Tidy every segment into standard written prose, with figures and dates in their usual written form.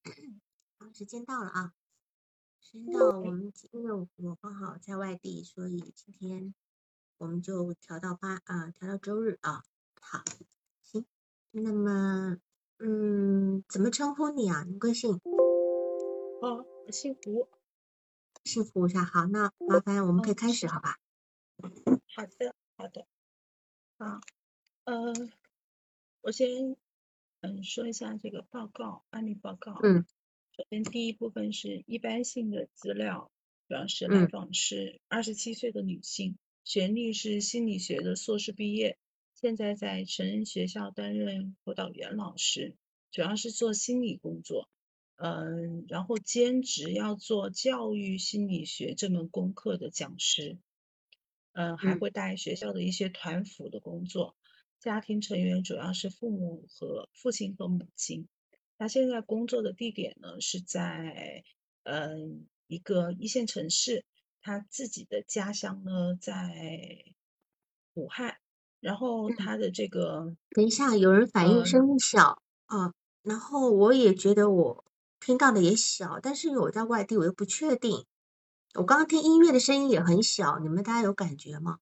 好，时间到了啊，时间到，因为我刚好在外地，所以今天我们就调到周日啊。好，行，那么怎么称呼你啊？你贵姓？ 我姓胡。 姓胡是吧？好，那麻烦我们可以开始， 是。 好吧？ 好的，好的。啊，呃，我先说一下这个案例报告。 嗯首先第一部分是一般性的资料，主要是来嗯访是27岁的女性，学历是心理学的硕士毕业，现在在成人学校担任辅导员老师，主要是做心理工作。然后兼职要做教育心理学这门功课的讲师。还嗯会带学校的一些团辅的工作。家庭成员主要是父亲和母亲。他现在工作的地点呢是在一个一线城市，他自己的家乡呢在武汉，然后嗯。 他的这个等一下，有人反映声音小啊，然后我也觉得我听到的也小，但是我在外地，我又不确定。我刚刚听音乐的声音也很小，你们大家有感觉吗？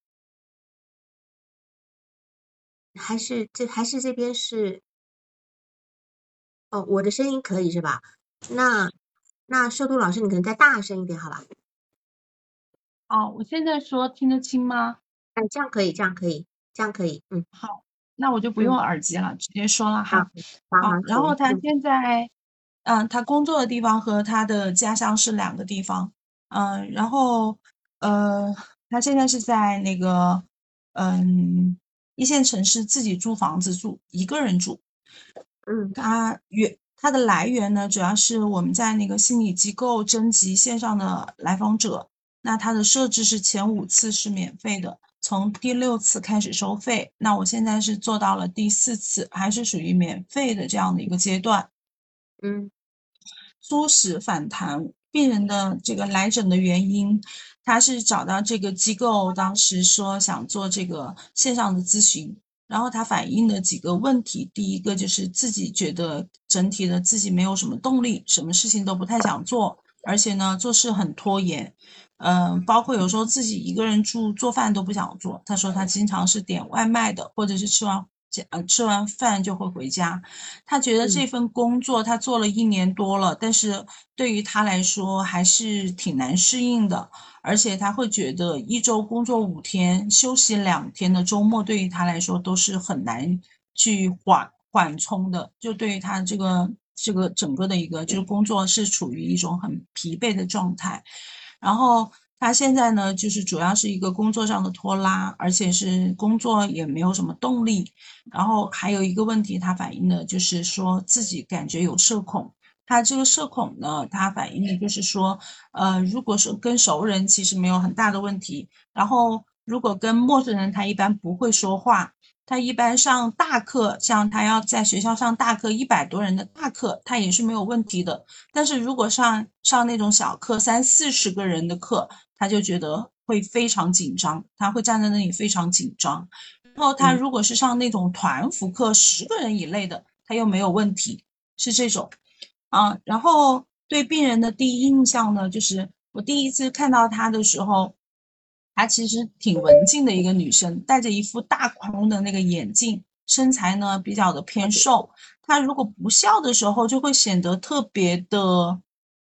还是这边是哦，我的声音可以是吧？那瘦度老师，你可能再大声一点，好吧？ 哦，我现在说听得清吗？ 哎，这样可以，这样可以，这样可以， 好，那我就不嗯， 用耳机了，直接说了好， 哈。好， 好好说， 然后他现在，他工作的地方和他的家乡是两个地方。然后呃，他现在是在那个一线城市自己租房子住，一个人住。 嗯它的来源呢，主要是我们在那个心理机构征集线上的来访者，那它的设置是前5次是免费的，从第6次开始收费。那我现在是做到了第4次，还是属于免费的这样的一个阶段。 嗯初始反弹病人的这个来诊的原因，他是找到这个机构，当时说想做这个线上的咨询，然后他反映的几个问题，第一个就是自己觉得整体的自己没有什么动力，什么事情都不太想做，而且呢做事很拖延。包括有时候自己一个人住，做饭都不想做。他说他经常是点外卖的，或者是吃完饭就会回家。他觉得这份工作他做了1年多了，但是对于他来说还是挺难适应的，而且他会觉得1周工作5天，休息2天的周末对于他来说都是很难去缓冲的，就对于他这个整个的一个就是工作是处于一种很疲惫的状态。然后他现在呢，就是主要是一个工作上的拖拉，而且是工作也没有什么动力。然后还有一个问题，他反映的就是说自己感觉有社恐。他这个社恐呢，他反映的就是说，如果是跟熟人其实没有很大的问题，然后如果跟陌生人，他一般不会说话。他一般上大课，像他要在学校上大课100多人的大课，他也是没有问题的。但是如果上那种小课30-40个人的课，他就觉得会非常紧张，他会站在那里非常紧张。然后他如果是上那种团辅课10个人以内的，他又没有问题，是这种。然后对病人的第一印象呢，就是我第一次看到她的时候，她其实挺文静的一个女生，戴着一副大框的那个眼镜，身材呢比较的偏瘦。她如果不笑的时候，就会显得特别的，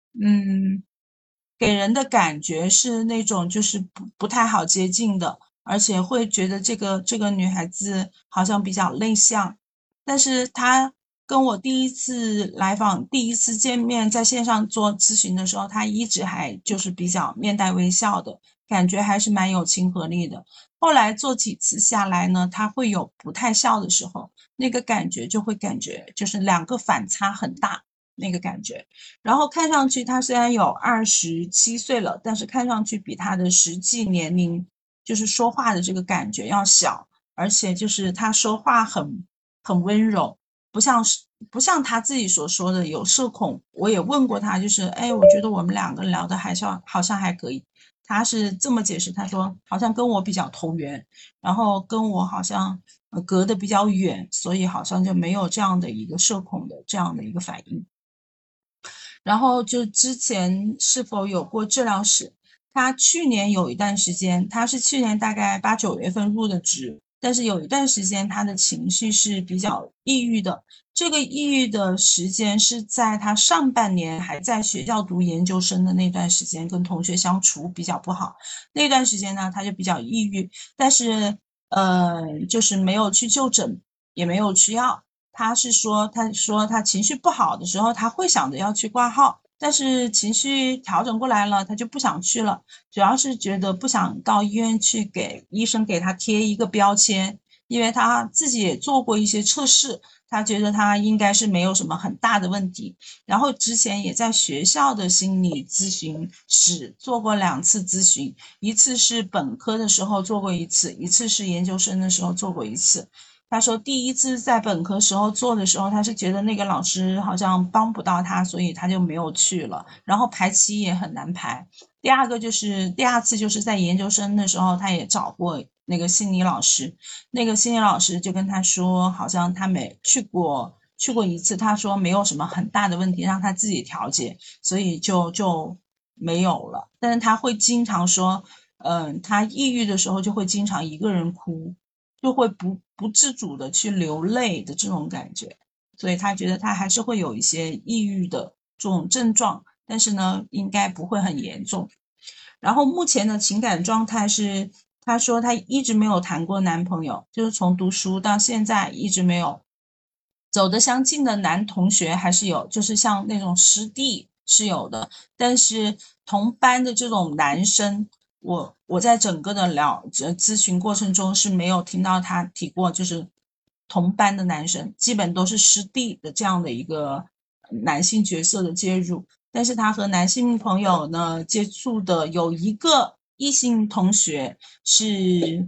给人的感觉是那种就是不太好接近的，而且会觉得这个女孩子好像比较内向。但是她跟我第一次来访，第一次见面，在线上做咨询的时候，她一直还就是比较面带微笑的，感觉还是蛮有亲和力的。后来做几次下来呢，她会有不太笑的时候，那个感觉就会感觉就是两个反差很大那个感觉。然后看上去他虽然有27岁了，但是看上去比他的实际年龄，就是说话的这个感觉要小，而且就是他说话很温柔，不像他自己所说的有社恐。我也问过他，就是我觉得我们2个聊的好像还可以。他是这么解释，他说好像跟我比较投缘，然后跟我好像隔得比较远，所以好像就没有这样的一个社恐的这样的一个反应。 然后就之前是否有过治疗史。他去年有一段时间，他是去年大概8、9月份入的职，但是有一段时间他的情绪是比较抑郁的。这个抑郁的时间是在他上半年还在学校读研究生的那段时间，跟同学相处比较不好。那段时间呢，他就比较抑郁，但是就是没有去就诊，也没有吃药。他说他情绪不好的时候，他会想着要去挂号，但是情绪调整过来了，他就不想去了，主要是觉得不想到医院去给医生给他贴一个标签，因为他自己也做过一些测试，他觉得他应该是没有什么很大的问题。然后之前也在学校的心理咨询室做过2次咨询，一次是本科的时候做过一次，一次是研究生的时候做过一次。他说第一次在本科时候做的时候，他是觉得那个老师好像帮不到他，所以他就没有去了，然后排期也很难排。第二次就是在研究生的时候，他也找过那个心理老师，那个心理老师就跟他说，好像他没去过一次，他说没有什么很大的问题，让他自己调节，所以就没有了。但是他会经常说，他抑郁的时候就会经常一个人哭，就会不自主的去流泪的这种感觉，所以他觉得他还是会有一些抑郁的这种症状，但是呢，应该不会很严重。然后目前的情感状态是，他说他一直没有谈过男朋友，就是从读书到现在一直没有。走得相近的男同学还是有，就是像那种师弟是有的，但是同班的这种男生，我在整个的咨询过程中是没有听到他提过，就是同班的男生，基本都是师弟的这样的一个男性角色的介入。但是他和男性朋友呢接触的有一个异性同学是。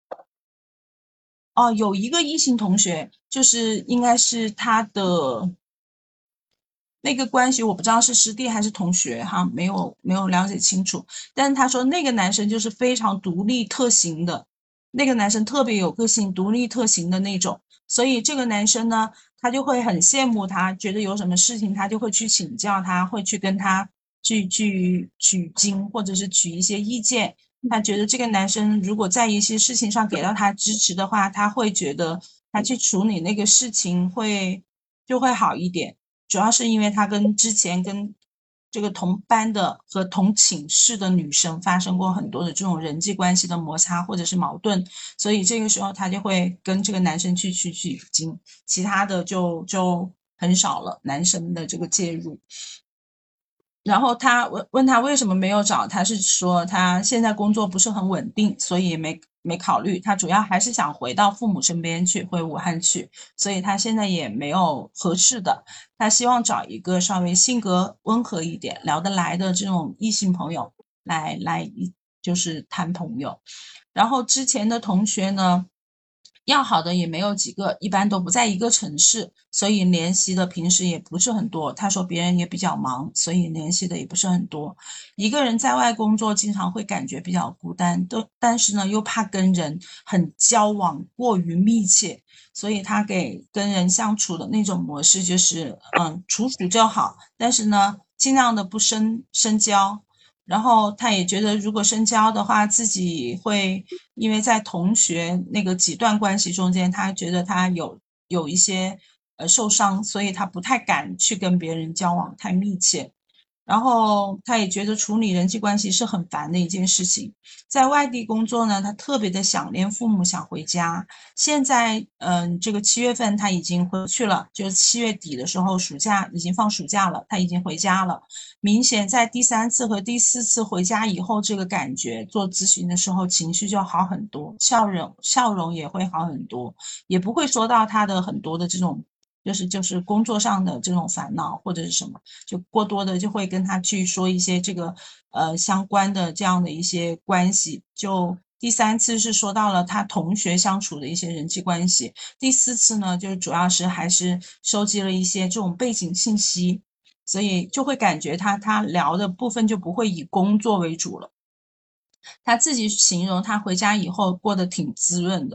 有一个异性同学，就是应该是他的那个关系，我不知道是师弟还是同学哈，没有了解清楚。但是他说那个男生就是非常独立特行的，那个男生特别有个性，独立特行的那种。所以这个男生呢，他就会很羡慕他，觉得有什么事情他就会去请教他，会去跟他去取经，或者是取一些意见。他觉得这个男生如果在一些事情上给到他支持的话，他会觉得他去处理那个事情就会好一点。主要是因为他之前跟这个同班的和同寝室的女生发生过很多的这种人际关系的摩擦或者是矛盾，所以这个时候他就会跟这个男生去取经，其他的就很少了，男生的这个介入。然后他问他为什么没有找，他是说他现在工作不是很稳定，所以没考虑。他主要还是想回到父母身边去，回武汉去，所以他现在也没有合适的。他希望找一个稍微性格温和一点、聊得来的这种异性朋友来就是谈朋友。然后之前的同学呢，要好的也没有几个，一般都不在一个城市，所以联系的平时也不是很多。他说别人也比较忙，所以联系的也不是很多。一个人在外工作，经常会感觉比较孤单，但是呢又怕跟人很交往过于密切，所以他跟人相处的那种模式就是处就好，但是呢尽量的不深交。然后他也觉得如果深交的话，自己会因为在同学那个几段关系中间，他觉得他有一些受伤，所以他不太敢去跟别人交往太密切。然后他也觉得处理人际关系是很烦的一件事情。在外地工作呢，他特别的想念父母，想回家。现在这个7月份他已经回去了，就是7月底的时候暑假已经放暑假了，他已经回家了。明显在第3次和第4次回家以后，这个感觉做咨询的时候情绪就好很多，笑容也会好很多，也不会说到他的很多的这种就是工作上的这种烦恼或者是什么，就过多的就会跟他去说一些这个相关的这样的一些关系。就第3次是说到了他同学相处的一些人际关系，第4次呢就主要是还是收集了一些这种背景信息，所以就会感觉他聊的部分就不会以工作为主了。他自己形容他回家以后过得挺滋润的，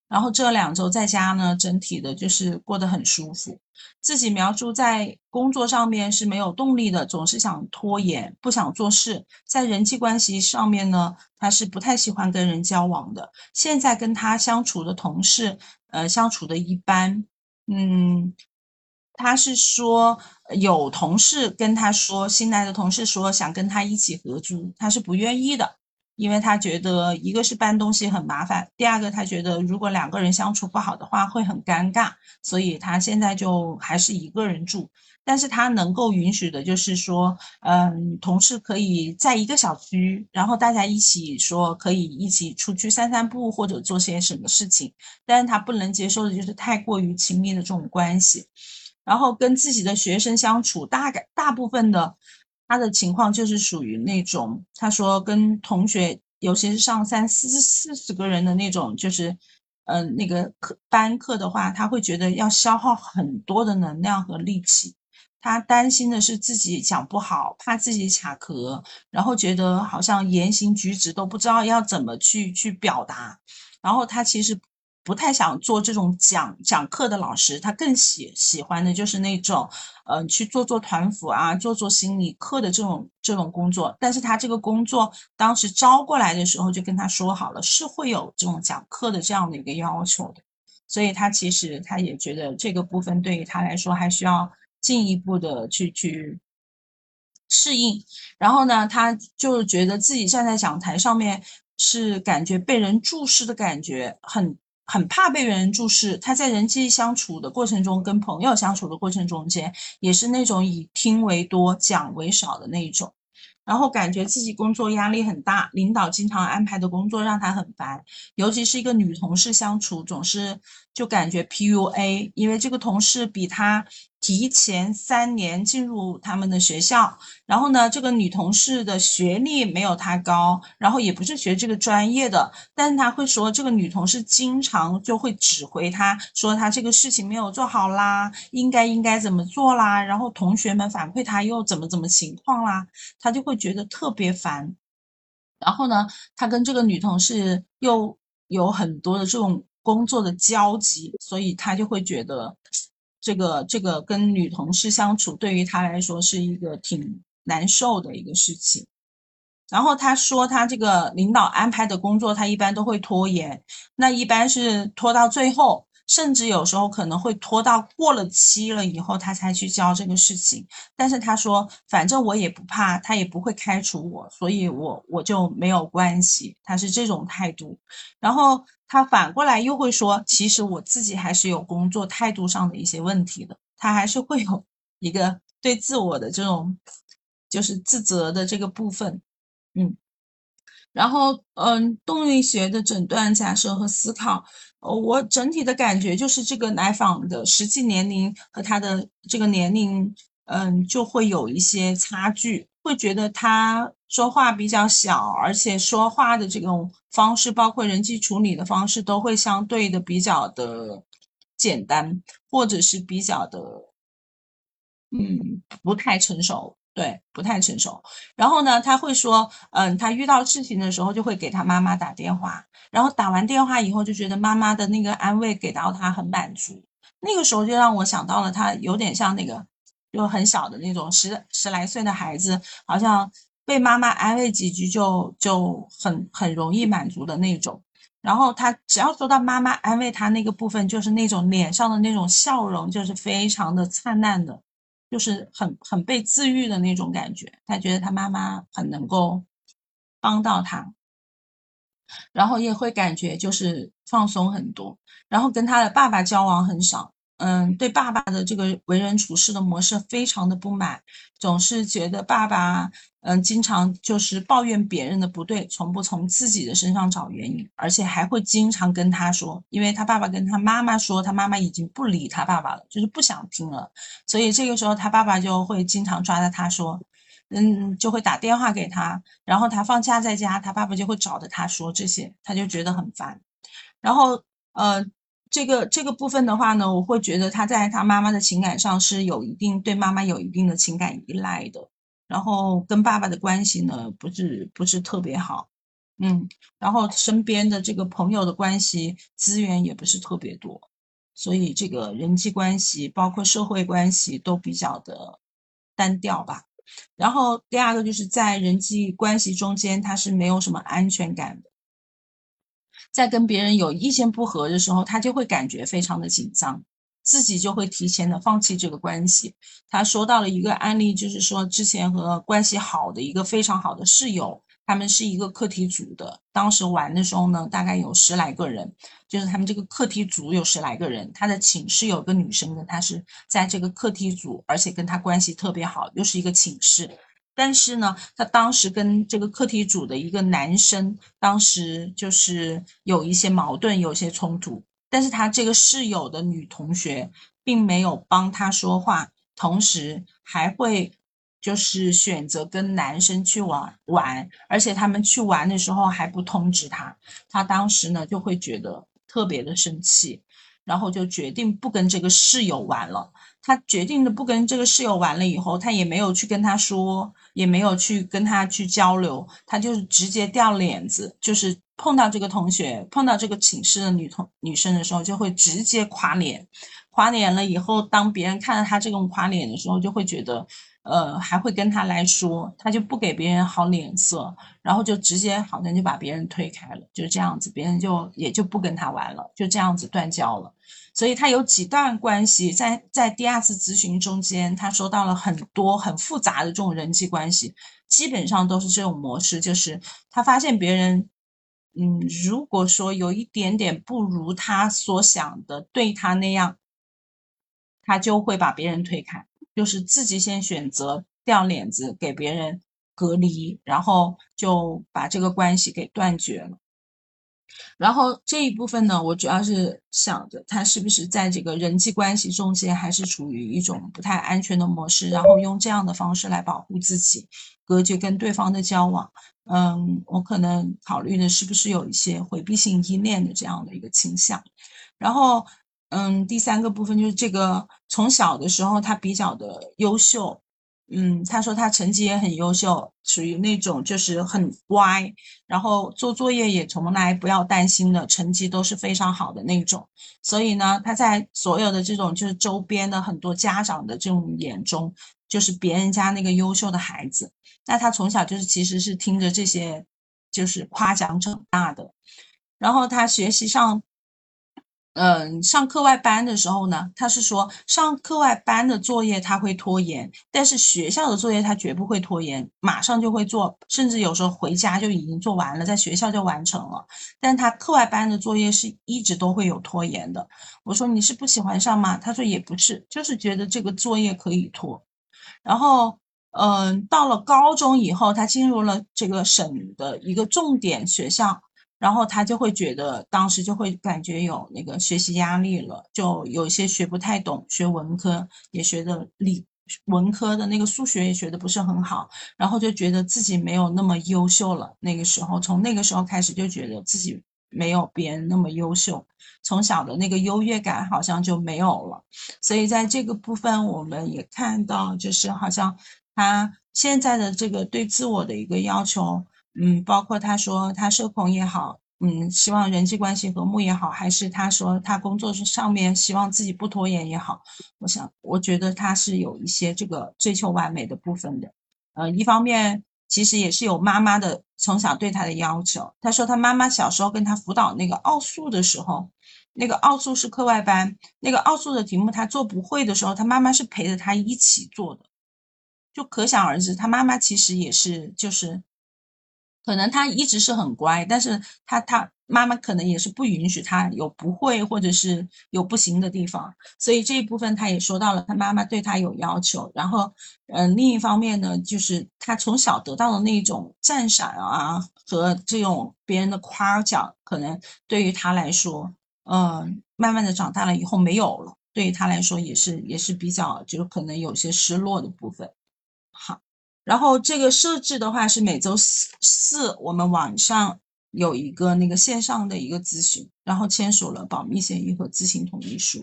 然后这2周在家呢，整体的就是过得很舒服。自己描述在工作上面是没有动力的，总是想拖延，不想做事。在人际关系上面呢，他是不太喜欢跟人交往的。现在跟他相处的同事，相处的一般。他是说有同事跟他说，新来的同事说想跟他一起合租，他是不愿意的。因为他觉得一个是搬东西很麻烦，第二个他觉得如果2个人相处不好的话会很尴尬，所以他现在就还是一个人住。但是他能够允许的就是说，同事可以在一个小区，然后大家一起说可以一起出去散散步或者做些什么事情，但是他不能接受的就是太过于亲密的这种关系。然后跟自己的学生相处，大部分的他的情况就是属于那种，他说跟同学，尤其是上30-40个人的那种，就是那个班课的话，他会觉得要消耗很多的能量和力气。他担心的是自己讲不好，怕自己卡壳，然后觉得好像言行举止都不知道要怎么去表达。然后他其实不太想做这种讲课的老师，他更喜欢的就是那种去做团辅啊，做心理课的这种工作。但是他这个工作当时招过来的时候就跟他说好了，是会有这种讲课的这样的一个要求的。所以他其实他也觉得这个部分对于他来说还需要进一步的去适应。然后呢，他就觉得自己站在讲台上面是感觉被人注视的感觉，很怕被人注视。他在人际相处的过程中，跟朋友相处的过程中间，也是那种以听为多讲为少的那一种。然后感觉自己工作压力很大，领导经常安排的工作让他很烦，尤其是一个女同事相处总是就感觉 PUA。 因为这个同事比他提前3年进入他们的学校，然后呢这个女同事的学历没有他高，然后也不是学这个专业的，但是他会说这个女同事经常就会指挥他，说他这个事情没有做好啦，应该怎么做啦，然后同学们反馈他又怎么情况啦，他就会觉得特别烦。然后呢，他跟这个女同事又有很多的这种工作的交集，所以他就会觉得这个跟女同事相处对于他来说是一个挺难受的一个事情。然后他说他这个领导安排的工作他一般都会拖延，那一般是拖到最后，甚至有时候可能会拖到过了期了以后他才去交这个事情。但是他说反正我也不怕，他也不会开除我，所以我就没有关系，他是这种态度。然后他反过来又会说其实我自己还是有工作态度上的一些问题的，他还是会有一个对自我的这种就是自责的这个部分。然后动力学的诊断假设和思考，我整体的感觉就是这个来访的实际年龄和他的这个年龄就会有一些差距，会觉得他说话比较小，而且说话的这种方式包括人际处理的方式都会相对的比较的简单，或者是比较的不太成熟，对，不太成熟。然后呢，他会说，他遇到事情的时候就会给他妈妈打电话，然后打完电话以后就觉得妈妈的那个安慰给到他很满足。那个时候就让我想到了他有点像那个就很小的那种十来岁的孩子，好像被妈妈安慰几句就很容易满足的那种。然后他只要说到妈妈安慰他那个部分，就是那种脸上的那种笑容就是非常的灿烂的，就是很被治愈的那种感觉，他觉得他妈妈很能够帮到他，然后也会感觉就是放松很多。然后跟他的爸爸交往很少，对爸爸的这个为人处事的模式非常的不满，总是觉得爸爸经常就是抱怨别人的不对，从不从自己的身上找原因，而且还会经常跟他说，因为他爸爸跟他妈妈说他妈妈已经不理他爸爸了，就是不想听了，所以这个时候他爸爸就会经常抓着他说就会打电话给他，然后他放假在家，他爸爸就会找着他说这些，他就觉得很烦。然后这个部分的话呢，我会觉得他在他妈妈的情感上是对妈妈有一定的情感依赖的，然后跟爸爸的关系呢不是特别好。 然后身边的这个朋友的关系资源也不是特别多，所以这个人际关系包括社会关系都比较的单调吧。然后第二个就是在人际关系中间他是没有什么安全感的，在跟别人有意见不合的时候，他就会感觉非常的紧张，自己就会提前的放弃这个关系。他说到了一个案例，就是说之前和关系好的一个非常好的室友，他们是一个课题组的，当时玩的时候呢，大概有10来个人，就是他们这个课题组有10来个人，他的寝室有个女生跟他是在这个课题组，而且跟他关系特别好，又是一个寝室。但是呢，他当时跟这个课题组的一个男生，当时就是有一些矛盾，有一些冲突。但是他这个室友的女同学并没有帮他说话，同时还会就是选择跟男生去玩，而且他们去玩的时候还不通知他。他当时呢就会觉得特别的生气，然后就决定不跟这个室友玩了。他决定的不跟这个室友玩了以后，他也没有去跟他说，也没有去跟他去交流，他就是直接掉脸子，就是碰到这个同学，碰到这个寝室的女生的时候，就会直接垮脸。垮脸了以后，当别人看到他这种垮脸的时候，就会觉得还会跟他来说，他就不给别人好脸色，然后就直接好像就把别人推开了，就这样子，别人也就不跟他玩了，就这样子断交了。所以他有几段关系，在第二次咨询中间，他说到了很多很复杂的这种人际关系，基本上都是这种模式，就是他发现别人如果说有一点点不如他所想的对他那样，他就会把别人推开，就是自己先选择掉脸子给别人隔离，然后就把这个关系给断绝了。然后这一部分呢，我主要是想着他是不是在这个人际关系中间还是处于一种不太安全的模式，然后用这样的方式来保护自己，隔绝跟对方的交往。我可能考虑的是不是有一些回避性依恋的这样的一个倾向。然后第三个部分就是这个从小的时候他比较的优秀，他说他成绩也很优秀，属于那种就是很乖，然后做作业也从来不要担心的，成绩都是非常好的那种。所以呢，他在所有的这种就是周边的很多家长的这种眼中，就是别人家那个优秀的孩子。那他从小就是其实是听着这些就是夸奖长大的。然后他学习上上课外班的时候呢，他是说上课外班的作业他会拖延，但是学校的作业他绝不会拖延，马上就会做，甚至有时候回家就已经做完了，在学校就完成了。但他课外班的作业是一直都会有拖延的。我说你是不喜欢上吗？他说也不是，就是觉得这个作业可以拖。然后到了高中以后，他进入了这个省的一个重点学校，然后他就会觉得当时就会感觉有那个学习压力了，就有一些学不太懂，学文科也学的文科的那个数学也学的不是很好，然后就觉得自己没有那么优秀了。那个时候从那个时候开始就觉得自己没有别人那么优秀，从小的那个优越感好像就没有了。所以在这个部分我们也看到，就是好像他现在的这个对自我的一个要求，包括他说他社恐也好，希望人际关系和睦也好，还是他说他工作上面希望自己不拖延也好，我觉得他是有一些这个追求完美的部分的。一方面其实也是有妈妈的从小对他的要求。他说他妈妈小时候跟他辅导那个奥数的时候，那个奥数是课外班，那个奥数的题目他做不会的时候，他妈妈是陪着他一起做的，就可想而知，他妈妈其实也是就是可能他一直是很乖，但是他妈妈可能也是不允许他有不会或者是有不行的地方，所以这一部分他也说到了他妈妈对他有要求。然后另一方面呢，就是他从小得到的那种赞赏啊和这种别人的夸奖，可能对于他来说慢慢的长大了以后没有了，对于他来说也是比较就是可能有些失落的部分。好，然后这个设置的话是每周四我们晚上有一个那个线上的一个咨询，然后签署了保密协议和知情同意书。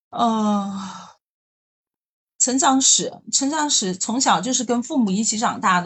成长史从小就是跟父母一起长大的，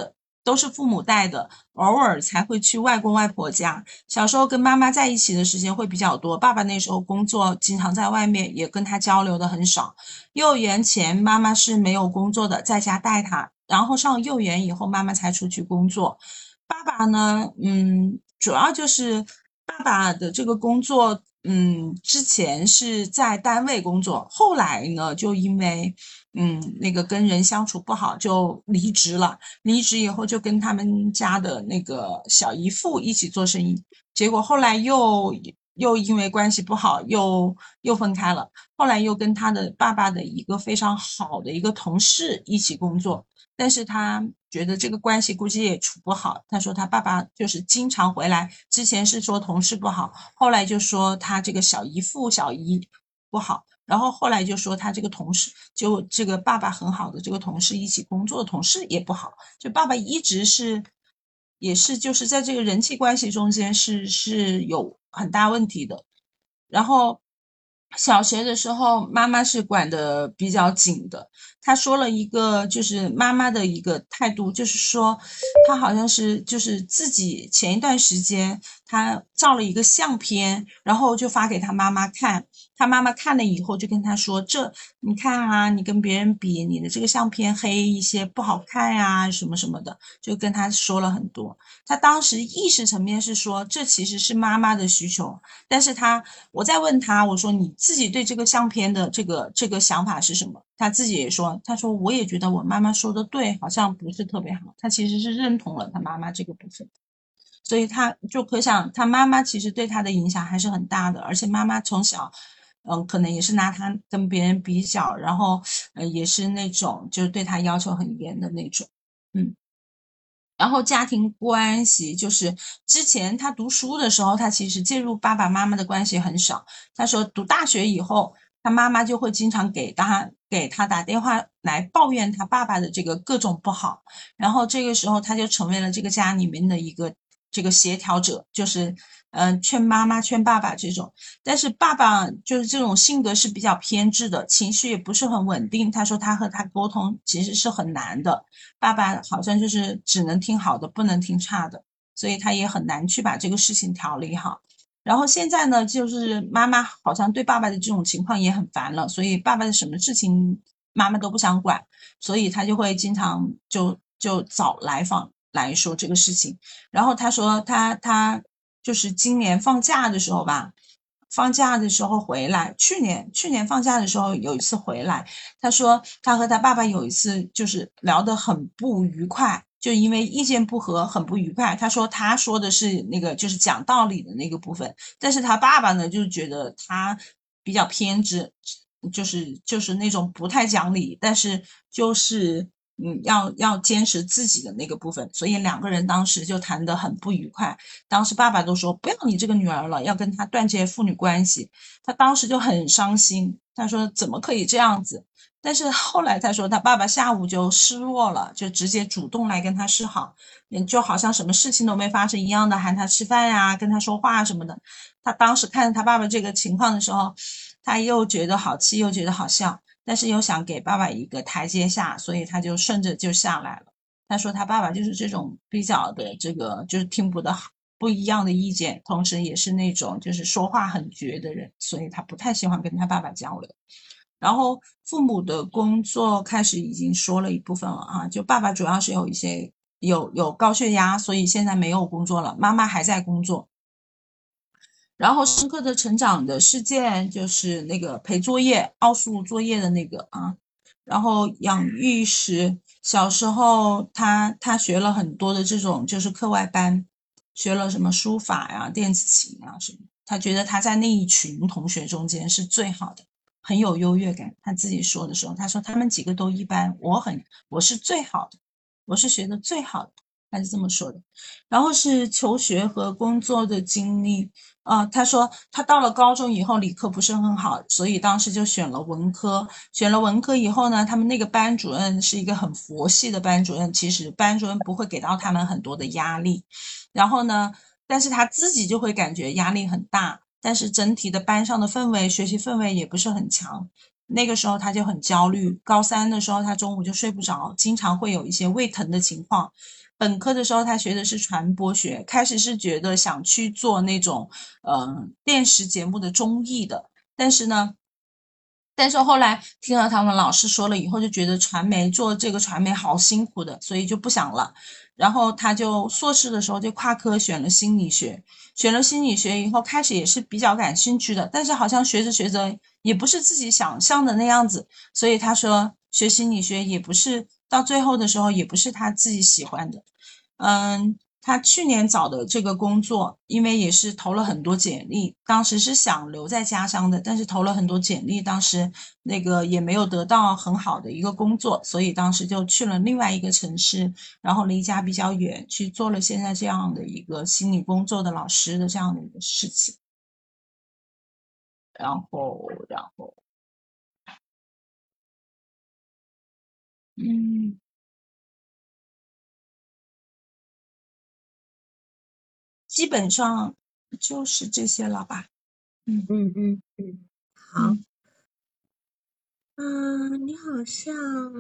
都是父母带的，偶尔才会去外公外婆家。小时候跟妈妈在一起的时间会比较多，爸爸那时候工作经常在外面，也跟他交流的很少。幼儿园前妈妈是没有工作的，在家带他，然后上幼儿园以后妈妈才出去工作。爸爸呢，主要就是爸爸的这个工作，之前是在单位工作，后来呢，就因为那个跟人相处不好，就离职了。离职以后就跟他们家的那个小姨父一起做生意，结果后来又因为关系不好，又分开了。后来又跟他的爸爸的一个非常好的一个同事一起工作，但是他觉得这个关系估计也处不好。他说他爸爸就是经常回来，之前是说同事不好，后来就说他这个小姨父小姨不好，然后后来就说他这个同事，就这个爸爸很好的这个同事一起工作的同事也不好，就爸爸一直也是就是在这个人际关系中间是有很大问题的。然后小学的时候妈妈是管得比较紧的，她说了一个就是妈妈的一个态度，就是说她好像是就是自己前一段时间她照了一个相片，然后就发给她妈妈看，她妈妈看了以后就跟她说，这你看啊，你跟别人比，你的这个相片黑一些不好看呀，什么什么的，就跟她说了很多。她当时意识层面是说这其实是妈妈的需求，但是我在问他，我说你自己对这个相片的这个想法是什么？他自己也说，他说我也觉得我妈妈说的对，好像不是特别好。他其实是认同了他妈妈这个部分，所以他就可想他妈妈其实对他的影响还是很大的，而且妈妈从小，可能也是拿他跟别人比较，然后也是那种就是对他要求很严的那种，嗯。然后家庭关系就是之前他读书的时候，他其实介入爸爸妈妈的关系很少。他说读大学以后，他妈妈就会经常给他打电话来抱怨他爸爸的这个各种不好，然后这个时候他就成为了这个家里面的一个这个协调者，就是劝妈妈劝爸爸这种。但是爸爸就是这种性格是比较偏执的，情绪也不是很稳定。他说他和他沟通其实是很难的。爸爸好像就是只能听好的，不能听差的，所以他也很难去把这个事情调理好。然后现在呢，就是妈妈好像对爸爸的这种情况也很烦了，所以爸爸的什么事情妈妈都不想管，所以他就会经常就找来访来说这个事情。然后他说他就是今年放假的时候吧，放假的时候回来，去年放假的时候有一次回来，他说他和他爸爸有一次就是聊得很不愉快，就因为意见不合很不愉快。他说他说的是那个就是讲道理的那个部分，但是他爸爸呢就觉得他比较偏执，就是那种不太讲理，但是就是要坚持自己的那个部分，所以两个人当时就谈得很不愉快。当时爸爸都说不要你这个女儿了，要跟她断绝父女关系。他当时就很伤心，他说怎么可以这样子？但是后来他说他爸爸下午就失落了，就直接主动来跟他示好，就好像什么事情都没发生一样的，喊他吃饭呀，跟他说话什么的。他当时看着他爸爸这个情况的时候，他又觉得好气又觉得好笑，但是又想给爸爸一个台阶下，所以他就顺着就下来了。他说他爸爸就是这种比较的这个就是听不一样的意见，同时也是那种就是说话很绝的人，所以他不太喜欢跟他爸爸交流。然后父母的工作开始已经说了一部分了啊，就爸爸主要是有一些有高血压，所以现在没有工作了，妈妈还在工作。然后深刻的成长的事件就是那个陪作业奥数作业的那个啊，然后养育时小时候他学了很多的这种就是课外班，学了什么书法呀电子琴啊什么，他觉得他在那一群同学中间是最好的，很有优越感。他自己说的时候他说他们几个都一般，我是最好的，我是学的最好的，他是这么说的。然后是求学和工作的经历，他说他到了高中以后理科不是很好，所以当时就选了文科。选了文科以后呢，他们那个班主任是一个很佛系的班主任，其实班主任不会给到他们很多的压力。然后呢，但是他自己就会感觉压力很大，但是整体的班上的氛围，学习氛围也不是很强。 那个时候他就很焦虑。高三的时候，他中午就睡不着，经常会有一些胃疼的情况。本科的时候，他学的是传播学，开始是觉得想去做那种电视节目的综艺的，但是后来听了他们老师说了以后，就觉得做这个传媒好辛苦的，所以就不想了。然后他就硕士的时候就跨科选了心理学，选了心理学以后，开始也是比较感兴趣的，但是好像学着学着也不是自己想象的那样子，所以他说学心理学也不是到最后的时候也不是他自己喜欢的。他去年找的这个工作，因为也是投了很多简历，当时是想留在家乡的，但是投了很多简历，当时那个也没有得到很好的一个工作，所以当时就去了另外一个城市，然后离家比较远，去做了现在这样的一个心理工作的老师的这样的一个事情。然后，嗯，基本上就是这些了吧。 好。你好像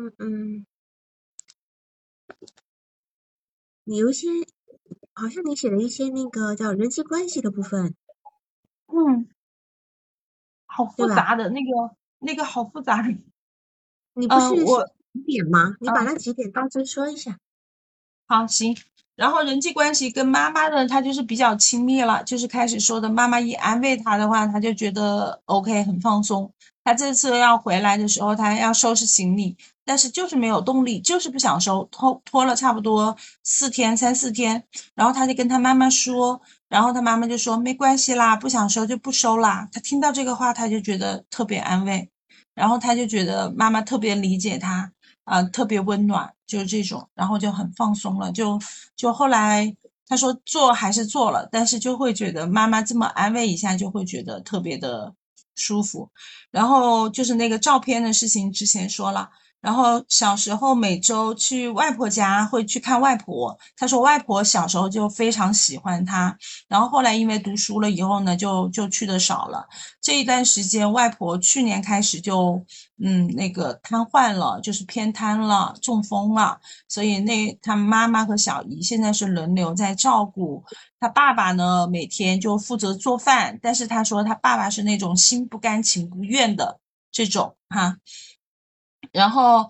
你有一些好像你写了一些那个叫人际关系的部分， 好复对吧？ 杂的那个好复杂的。 你不是写我几点吗？你把那几点大致说一下。 好，行。然后人际关系跟妈妈的，他就是比较亲密了，就是开始说的，妈妈一安慰他的话，他就觉得 OK 很放松。他这次要回来的时候，他要收拾行李，但是就是没有动力，就是不想收，拖了差不多3、4天，然后他就跟他妈妈说，然后他妈妈就说没关系啦，不想收就不收啦。他听到这个话，他就觉得特别安慰，然后他就觉得妈妈特别理解他。特别温暖，就是这种，然后就很放松了。就后来他说做还是做了，但是就会觉得妈妈这么安慰一下，就会觉得特别的舒服。然后就是那个照片的事情，之前说了。然后小时候每周去外婆家会去看外婆，他说外婆小时候就非常喜欢他，然后后来因为读书了以后呢，就去的少了。这一段时间，外婆去年开始就那个瘫痪了，就是偏瘫了，中风了，所以他妈妈和小姨现在是轮流在照顾。他爸爸呢，每天就负责做饭，但是他说他爸爸是那种心不甘情不愿的这种哈。然后，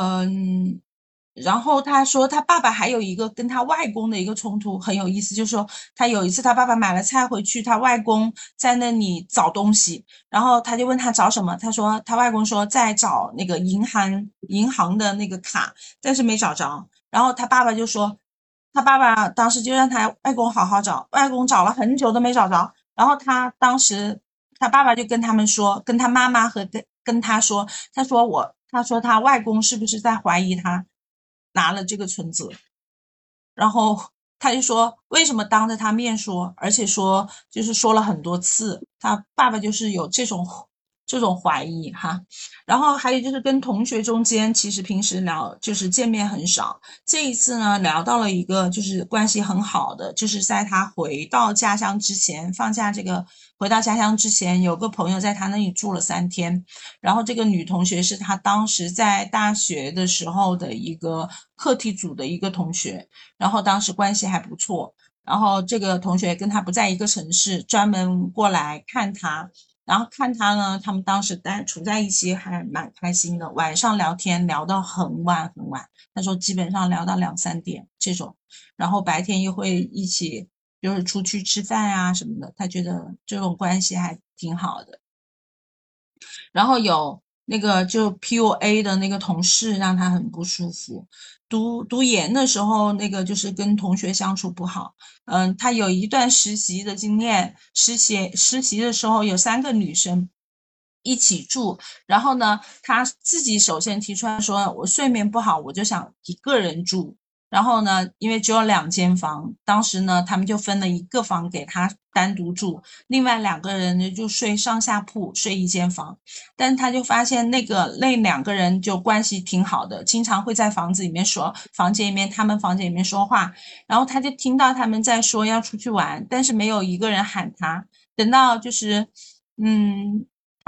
然后他说他爸爸还有一个跟他外公的一个冲突很有意思，就是说他有一次他爸爸买了菜回去，他外公在那里找东西，然后他就问他找什么，他说他外公说在找那个银行的那个卡，但是没找着，然后他爸爸就说，他爸爸当时就让他外公好好找，外公找了很久都没找着，然后他爸爸就跟他们说，跟他妈妈和跟他说，他说他外公是不是在怀疑他拿了这个存折，然后他就说为什么当着他面说，而且说就是说了很多次，他爸爸就是有这种怀疑哈。然后还有就是跟同学中间，其实平时聊就是见面很少，这一次呢聊到了一个就是关系很好的，就是在他回到家乡之前，放假回到家乡之前，有个朋友在他那里住了3天，然后这个女同学是他当时在大学的时候的一个课题组的一个同学，然后当时关系还不错，然后这个同学跟他不在一个城市，专门过来看他，然后看他呢，他们当时处在一起还蛮开心的，晚上聊天聊到很晚很晚，他说基本上聊到2、3点这种，然后白天又会一起就是出去吃饭啊什么的，他觉得这种关系还挺好的。然后有那个就 PUA 的那个同事让他很不舒服，读研的时候那个就是跟同学相处不好，他有一段实习的经验，实习的时候有3个女生一起住，然后呢他自己首先提出来说我睡眠不好，我就想一个人住，然后呢因为只有2间房，当时呢他们就分了一个房给他单独住，另外2个人呢就睡上下铺，睡一间房。但他就发现那2个人就关系挺好的，经常会在他们房间里面说话，然后他就听到他们在说要出去玩，但是没有一个人喊他。等到就是，他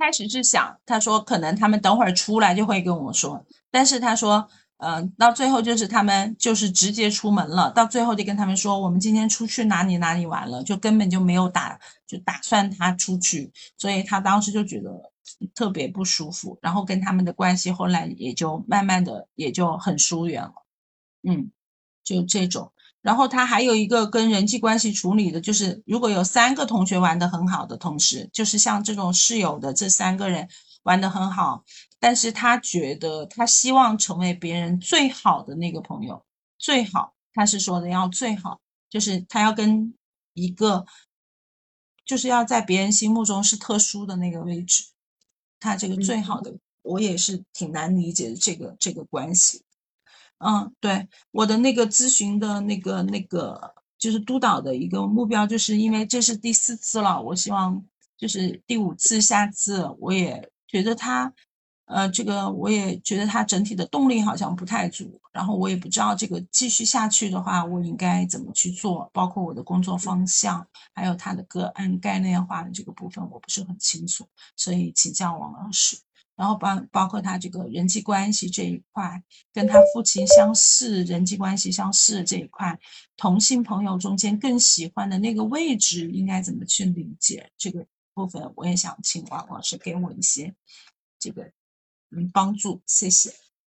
开始是想，他说可能他们等会儿出来就会跟我说，但是他说，到最后就是他们就是直接出门了，到最后就跟他们说，我们今天出去哪里哪里玩了，就根本就没有打算他出去，所以他当时就觉得特别不舒服，然后跟他们的关系后来也就慢慢的也就很疏远了，就这种。然后他还有一个跟人际关系处理的，就是如果有3个同学玩得很好的同时，就是像这种室友的这3个人玩得很好，但是他觉得他希望成为别人最好的那个朋友，最好，他是说的要最好，就是他要跟一个，就是要在别人心目中是特殊的那个位置，他这个最好的，我也是挺难理解的这个关系。对，我的那个咨询的那个就是督导的一个目标，就是因为这是第4次了，我希望就是第5次，下次我也觉得他，这个我也觉得他整体的动力好像不太足，然后我也不知道这个继续下去的话，我应该怎么去做，包括我的工作方向，还有他的个案概念化的这个部分，我不是很清楚，所以请教王老师。然后包括他这个人际关系这一块，跟他父亲相似，人际关系相似这一块，同性朋友中间更喜欢的那个位置应该怎么去理解这个部分，我也想请王老师给我一些这个帮助，谢谢。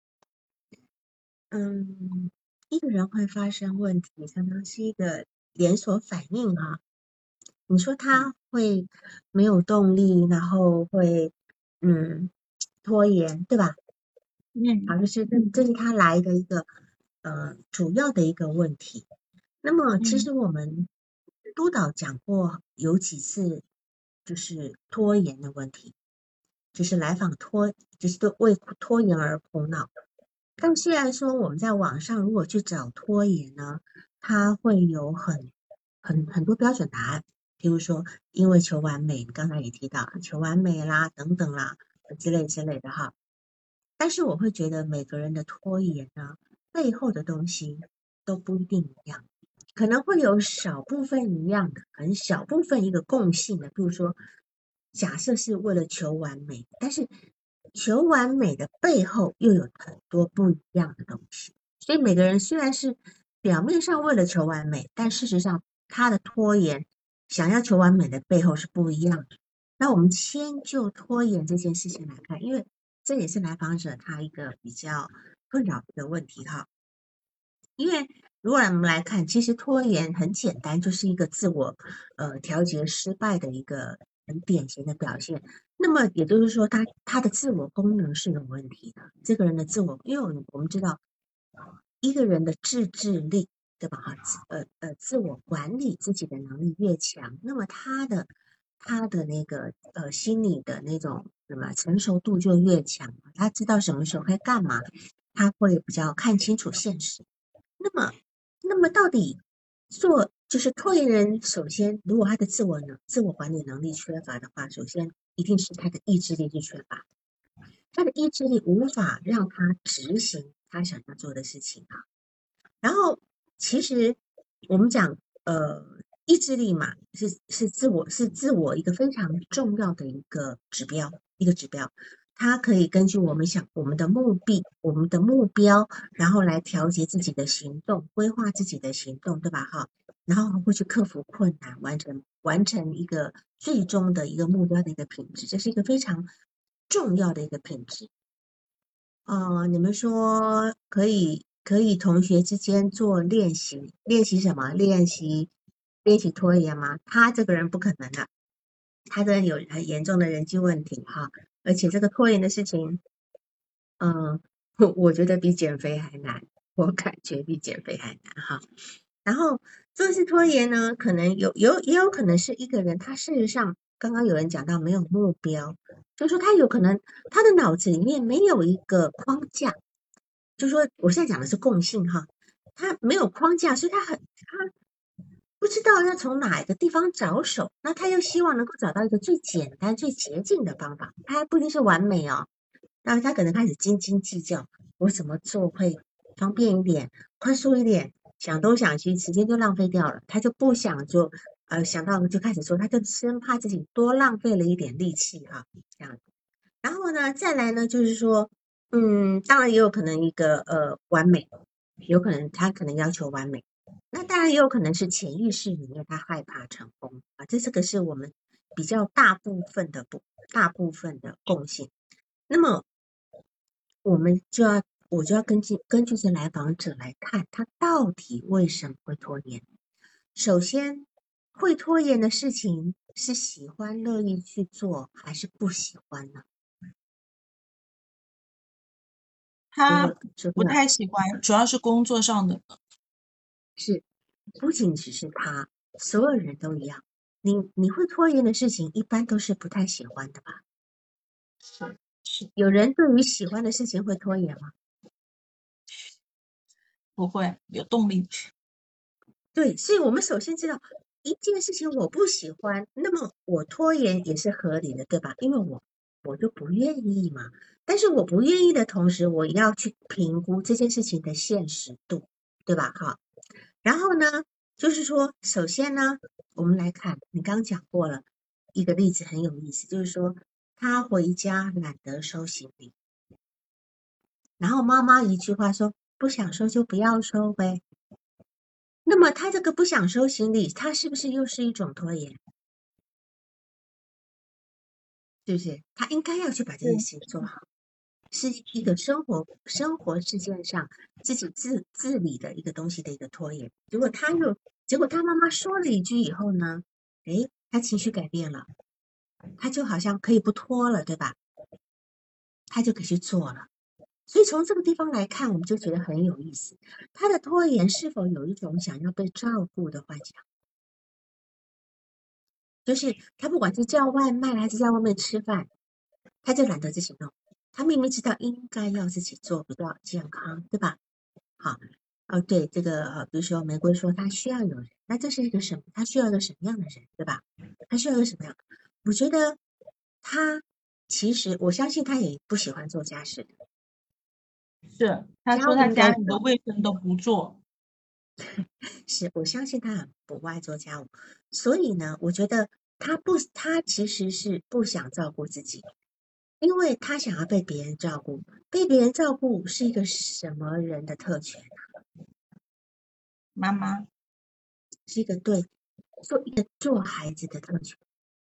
一个人会发生问题，常常是一个连锁反应啊。你说他会没有动力，然后会拖延，对吧？好，这是他来的一个主要的一个问题。那么其实我们督导讲过有几次，就是拖延的问题，就是来访就是都为拖延而苦恼。但虽然说我们在网上如果去找拖延呢，它会有很多标准答案，比如说因为求完美，你刚才也提到求完美啦等等啦之类的哈。但是我会觉得每个人的拖延呢，背后的东西都不一定一样，可能会有少部分一样的，很小部分一个共性的，比如说假设是为了求完美，但是求完美的背后又有很多不一样的东西，所以每个人虽然是表面上为了求完美，但事实上他的拖延想要求完美的背后是不一样的。那我们先就拖延这件事情来看，因为这也是来访者他一个比较困扰的问题哈。因为如果我们来看，其实拖延很简单，就是一个自我调节失败的一个很典型的表现。那么也就是说他的自我功能是有问题的。这个人的自我，因为我们知道一个人的自制力，对吧？哈，自我管理自己的能力越强，那么他的那个心理的那种什么成熟度就越强，他知道什么时候该干嘛，他会比较看清楚现实。那么到底就是拖延人，首先如果他的自我管理能力缺乏的话，首先一定是他的意志力是缺乏，他的意志力无法让他执行他想要做的事情啊。然后其实我们讲意志力嘛，是自我一个非常重要的一个指标，它可以根据我们的目标，然后来调节自己的行动，规划自己的行动，对吧？哈，然后会去克服困难，完成一个最终的一个目标的一个品质，这是一个非常重要的一个品质。你们说可以同学之间做练习什么？练习拖延吗？他这个人不可能的，他这人有很严重的人际问题哈，而且这个拖延的事情，我觉得比减肥还难，我感觉比减肥还难哈。然后这次拖延呢，可能也有可能是一个人，他事实上刚刚有人讲到没有目标，就是说他有可能他的脑子里面没有一个框架，就是说我现在讲的是共性哈，他没有框架，所以他不知道要从哪一个地方着手，那他又希望能够找到一个最简单、最捷径的方法，他还不一定是完美哦。那他可能开始斤斤计较，我怎么做会方便一点、快速一点，想东想西，时间就浪费掉了。他就不想做想到就开始做，他就生怕自己多浪费了一点力气啊，这样。然后呢，再来呢，就是说，当然也有可能一个完美，有可能他可能要求完美，那当然也有可能是潜意识里面他害怕成功啊，这个是我们比较大部分的共性。那么我就要根据这来访者来看，他到底为什么会拖延。首先，会拖延的事情是喜欢乐意去做，还是不喜欢呢？ 他不太喜欢，主要是工作上的。 是，不仅只是他，所有人都一样。你会拖延的事情，一般都是不太喜欢的吧？ 是。 有人对于喜欢的事情会拖延吗？ 不会，有动力。 对，所以我们首先知道一件事情我不喜欢，那么我拖延也是合理的，对吧？因为我就不愿意嘛。但是我不愿意的同时，我要去评估这件事情的现实度，对吧？好，然后呢，就是说，首先呢，我们来看，你刚讲过了一个例子很有意思，就是说他回家懒得收行李，然后妈妈一句话说不想收就不要收呗。那么他这个不想收行李，他是不是又是一种拖延？是不是？他应该要去把这件事情做好，是一个生活事件上自己自理的一个东西的一个拖延。结果他妈妈说了一句以后呢，他情绪改变了，他就好像可以不拖了，对吧？他就可以去做了。所以从这个地方来看，我们就觉得很有意思。他的拖延是否有一种想要被照顾的幻想？就是他不管是叫外卖还是在外面吃饭，他就懒得自己弄。他明明知道应该要自己做比较健康，对吧？好，对这个比如说玫瑰说他需要有人，那这是一个什么？他需要一个什么样的人，对吧？他需要一个什么样？我觉得他其实我相信他也不喜欢做家事的。 是，他说他家里的卫生都不做。 是，我相信他很不爱做家务，所以呢，我觉得他其实是不想照顾自己，因为他想要被别人照顾。被别人照顾是一个什么人的特权？ 妈妈是一个做孩子的特权。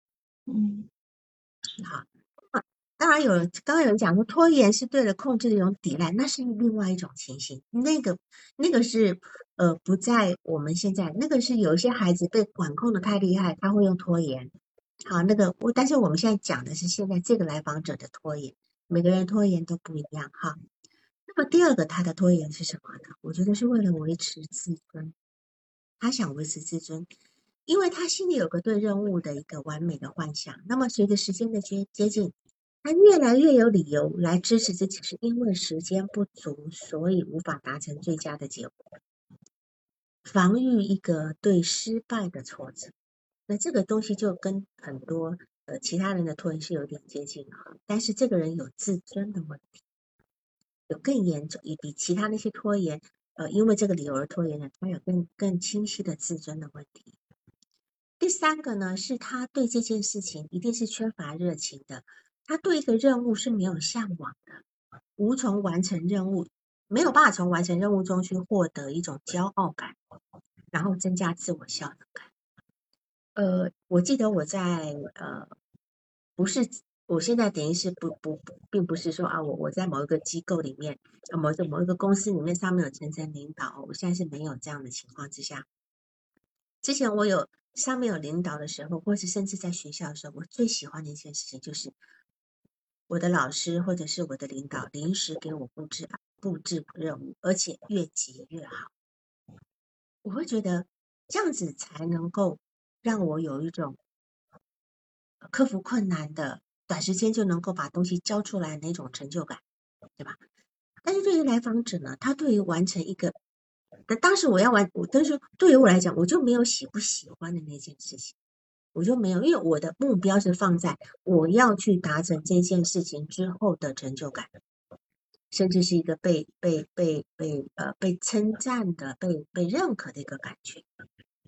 好，当然刚刚有人讲说拖延是对了控制的一种抵赖，那是另外一种情形。那个是不在我们现在，那个是有一些孩子被管控的太厉害，他会用拖延。好，但是我们现在讲的是现在这个来访者的拖延，每个人拖延都不一样哈。那么第二个他的拖延是什么呢？我觉得是为了维持自尊，他想维持自尊。因为他心里有个对任务的一个完美的幻想，那么随着时间的接近，他越来越有理由来支持自己，是因为时间不足，所以无法达成最佳的结果，防御一个对失败的挫折。那这个东西就跟很多其他人的拖延是有点接近的，但是这个人有自尊的问题，有更严重，也比其他那些拖延因为这个理由而拖延的，他有更清晰的自尊的问题。第三个呢，是他对这件事情一定是缺乏热情的，他对一个任务是没有向往的，无从完成任务，没有办法从完成任务中去获得一种骄傲感，然后增加自我效能感。我记得我在不是，我现在等于是并不是说啊，我在某一个机构里面，某一个公司里面上面有层层领导，我现在是没有这样的情况之下。之前我有上面有领导的时候，或是甚至在学校的时候，我最喜欢的一件事情就是我的老师或者是我的领导临时给我布置任务，而且越急越好。我会觉得这样子才能够让我有一种克服困难的短时间就能够把东西交出来的那种成就感，对吧？但是对于来访者呢，他对于完成一个，当时但是对于我来讲，我就没有喜不喜欢的那件事情，我就没有，因为我的目标是放在我要去达成这件事情之后的成就感，甚至是一个被称赞的、被认可的一个感觉。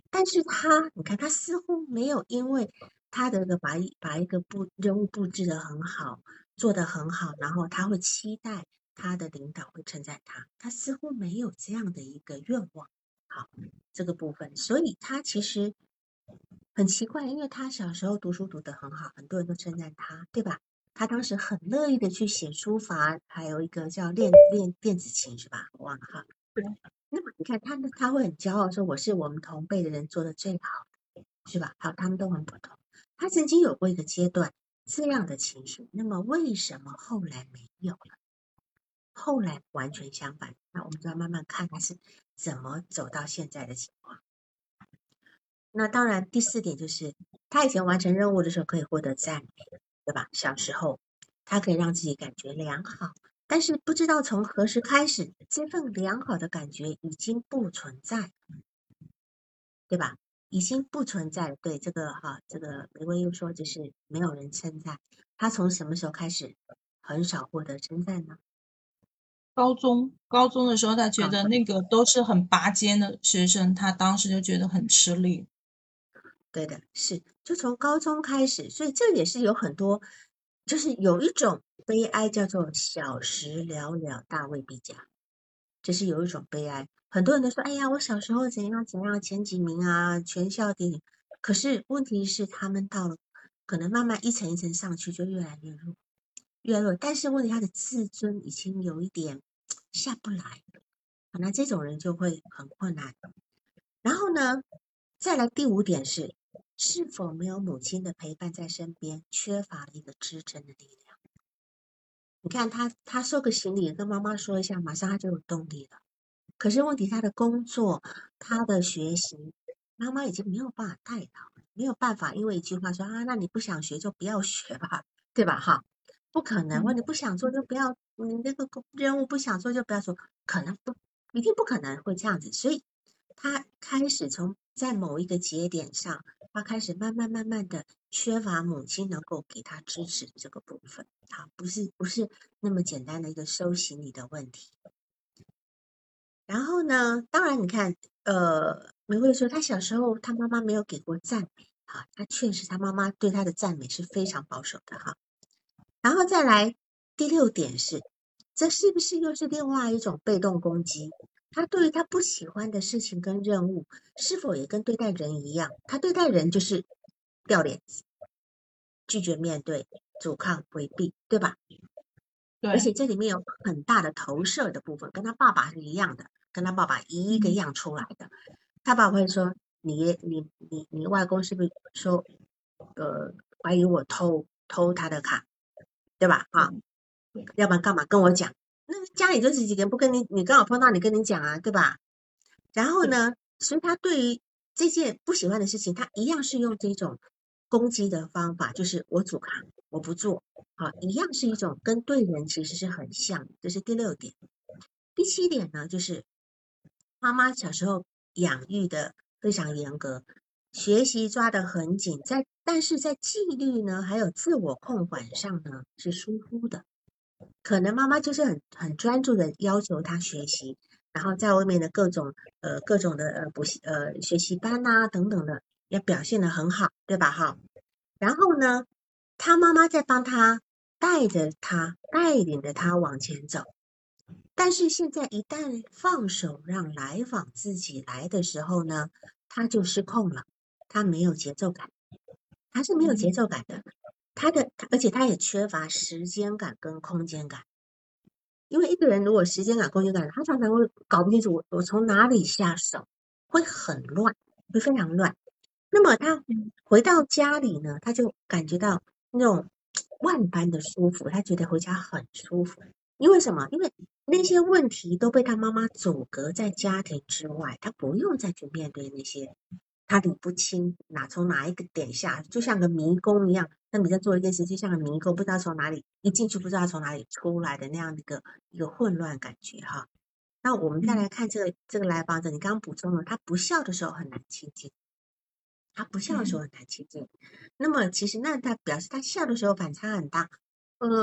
但是你看他似乎没有因为他的把一个任务布置得很好，做得很好，然后他会期待他的领导会称赞他，他似乎没有这样的一个愿望。好，这个部分，所以他其实很奇怪，因为他小时候读书读得很好，很多人都称赞他，对吧？他当时很乐意的去写书法，还有一个叫练电子琴，是吧？我忘了哈。 对。 那么你看他会很骄傲说我是我们同辈的人做的最好的，是吧？好，他们都很普通。他曾经有过一个阶段这样的情绪，那么为什么后来没有了？后来完全相反，那我们就要慢慢看他是怎么走到现在的情况。那当然，第4点就是他以前完成任务的时候可以获得赞美，对吧？小时候他可以让自己感觉良好，但是不知道从何时开始，这份良好的感觉已经不存在，对吧？已经不存在了。对，这个玫瑰又说就是没有人称赞他，从什么时候开始很少获得称赞呢？ 高中的时候，他觉得那个都是很拔尖的学生，他当时就觉得很吃力。 对的，是就从高中开始，所以这也是有很多，就是有一种悲哀叫做小时了了，大未必佳，这是有一种悲哀。很多人都说，哎呀，我小时候怎样怎样，前几名啊，全校第一。可是问题是，他们到了可能慢慢一层一层上去，就越来越弱，越来越弱。但是问题，他的自尊已经有一点下不来了，那这种人就会很困难。然后呢，再来第5点是否没有母亲的陪伴在身边，缺乏了一个支撑的力量。你看他收个行李，跟妈妈说一下，马上他就有动力了。可是问题，他的工作，他的学习，妈妈已经没有办法带到，没有办法，因为一句话说啊，那你不想学就不要学吧，对吧？哈，不可能，或你不想做就不要，你那个任务不想做就不要做，可能不，一定不可能会这样子。所以他开始在某一个节点上，他开始慢慢的缺乏母亲能够给他支持的这个部分。好，不是那么简单的一个收行李的问题。然后呢，当然你看，玫瑰说他小时候他妈妈没有给过赞美，哈，他确实他妈妈对他的赞美是非常保守的哈。然后再来第6点是，这是不是又是另外一种被动攻击？他对于他不喜欢的事情跟任务，是否也跟对待人一样？他对待人就是掉脸子，拒绝面对，阻抗回避，对吧？ 对。 而且这里面有很大的投射的部分，跟他爸爸是一样的，跟他爸爸一个样出来的。他爸爸会说：“你外公是不是说，怀疑我偷他的卡，对吧？哈，要不然干嘛跟我讲？那家里就几个人不跟你刚好碰到你跟你讲啊，对吧？然后呢，所以他对于这件不喜欢的事情，他一样是用这种攻击的方法，就是我阻抗，我不做。”好，一样是一种跟对人其实是很像，这是第6点。第7点呢，就是妈妈小时候养育的非常严格，学习抓得很紧，但是在纪律呢，还有自我控管上呢是疏忽的。可能妈妈就是很专注的要求他学习，然后在外面的各种的学习班啊等等的，要表现得很好，对吧？哈，然后呢，他妈妈在帮他带领着他往前走。但是现在一旦放手让来访自己来的时候呢，他就失控了，他没有节奏感，他是没有节奏感的，而且他也缺乏时间感跟空间感。因为一个人如果时间感、空间感，他常常会搞不清楚我从哪里下手，会很乱，会非常乱。那么他回到家里呢，他就感觉到那种万般的舒服，他觉得回家很舒服。因为什么？因为那些问题都被他妈妈阻隔在家庭之外，他不用再去面对那些他理不清从哪一个点下，就像个迷宫一样。那你在做一件事，就像个迷宫，不知道从哪里一进去，不知道从哪里出来的那样的一个混乱感觉哈。那我们再来看这个来访者，你刚刚补充了，他不笑的时候很难亲近。他不笑的时候很难亲近，那么其实那他表示他笑的时候反差很大。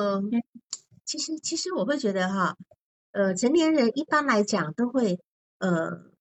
其实我会觉得哈，成年人一般来讲都会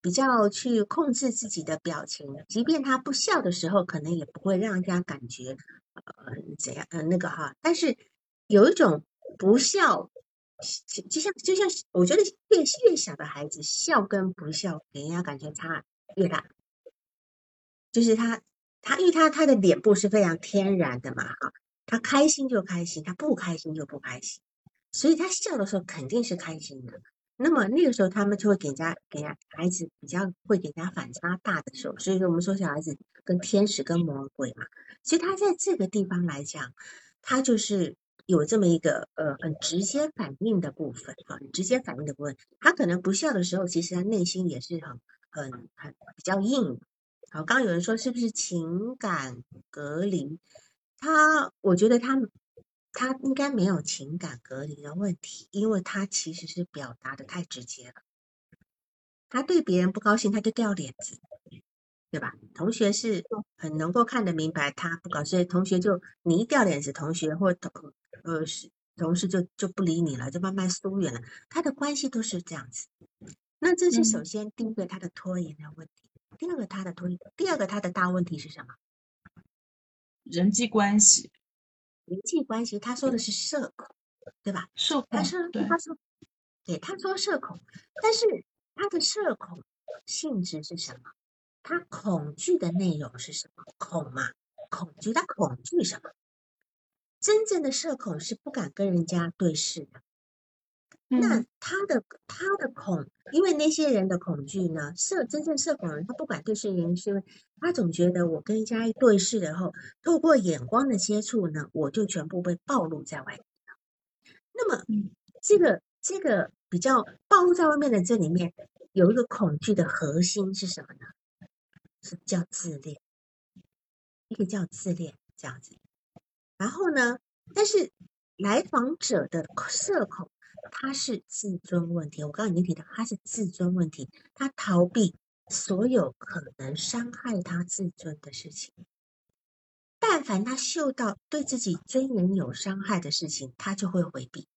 比较去控制自己的表情，即便他不笑的时候，可能也不会让人家感觉怎样那个哈，但是有一种不笑，就像我觉得越小的孩子笑跟不笑给人家感觉差越大，就是因为他的脸部是非常天然的嘛哈，他开心就开心，他不开心就不开心，所以他笑的时候肯定是开心的。那么那个时候他们就会给人家孩子比较会给人家反差大的时候，所以说我们说小孩子跟天使跟魔鬼嘛，所以他在这个地方来讲，他就是有这么一个很直接反应的部分啊，很直接反应的部分，他可能不笑的时候，其实他内心也是很比较硬。好，刚刚有人说是不是情感隔离？我觉得他应该没有情感隔离的问题，因为他其实是表达的太直接了。他对别人不高兴，他就掉脸子，对吧？同学是很能够看得明白他不高兴，所以同学就你一掉脸子，同学或同事就不理你了，就慢慢疏远了。他的关系都是这样子。那这是首先第一个他的拖延的问题，第二个他的拖延，第二个他的大问题是什么？ 人际关系。 人际关系，他说的是社恐，对吧？ 社恐，对， 他说社恐，但是他的社恐性质是什么？他恐惧的内容是什么？恐嘛，恐惧，他恐惧什么？真正的社恐是不敢跟人家对视的。那他的恐，因为那些人的恐惧呢，真正社恐人，他不敢对视人，是因为他总觉得我跟人家一对视的后，透过眼光的接触呢，我就全部被暴露在外。那么这个比较暴露在外面的这里面有一个恐惧的核心是什么呢？是叫自恋，一个叫自恋这样子。然后呢，但是来访者的社恐，他是自尊问题。我刚刚已经提到，他是自尊问题，他逃避所有可能伤害他自尊的事情。但凡他嗅到对自己尊严有伤害的事情，他就会回避。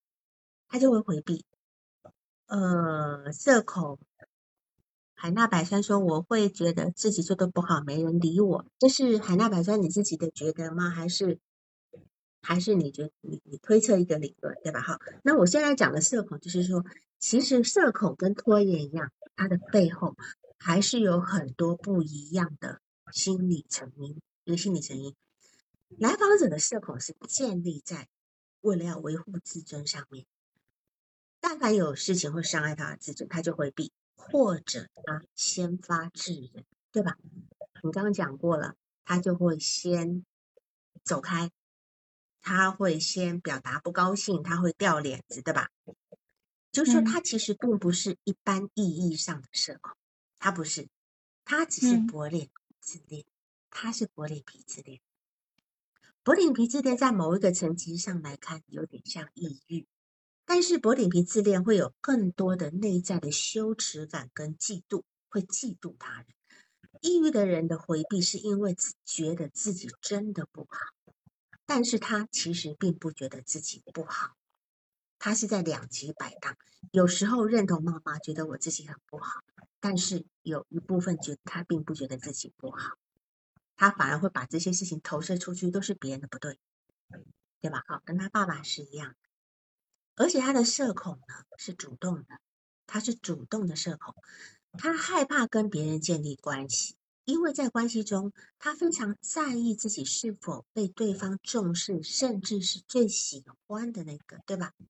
社恐，海纳百川说我会觉得自己做的不好，没人理我，这是海纳百川你自己的觉得吗？还是你觉得你推测一个理论，对吧？好，那我现在讲的社恐，就是说，其实社恐跟拖延一样，它的背后还是有很多不一样的心理成因。一个心理成因，来访者的社恐是建立在为了要维护自尊上面。但凡有事情会伤害他的自尊，他就回避，或者他先发制人，对吧？你刚刚讲过了，他就会先走开，他会先表达不高兴，他会掉脸子，对吧？就是说，他其实并不是一般意义上的社恐，他不是，他只是薄脸皮自恋，他是薄脸皮自恋。薄脸皮自恋在某一个层级上来看，有点像抑郁。但是薄脸皮自恋会有更多的内在的羞耻感跟嫉妒，会嫉妒他人。抑郁的人的回避是因为觉得自己真的不好，但是他其实并不觉得自己不好，他是在两极摆荡。有时候认同妈妈，觉得我自己很不好，但是有一部分觉得他并不觉得自己不好，他反而会把这些事情投射出去，都是别人的不对，对吧？好，跟他爸爸是一样的。而且他的社恐呢是主动的，他是主动的社恐，他害怕跟别人建立关系，因为在关系中，他非常在意自己是否被对方重视，甚至是最喜欢的那个，对吧？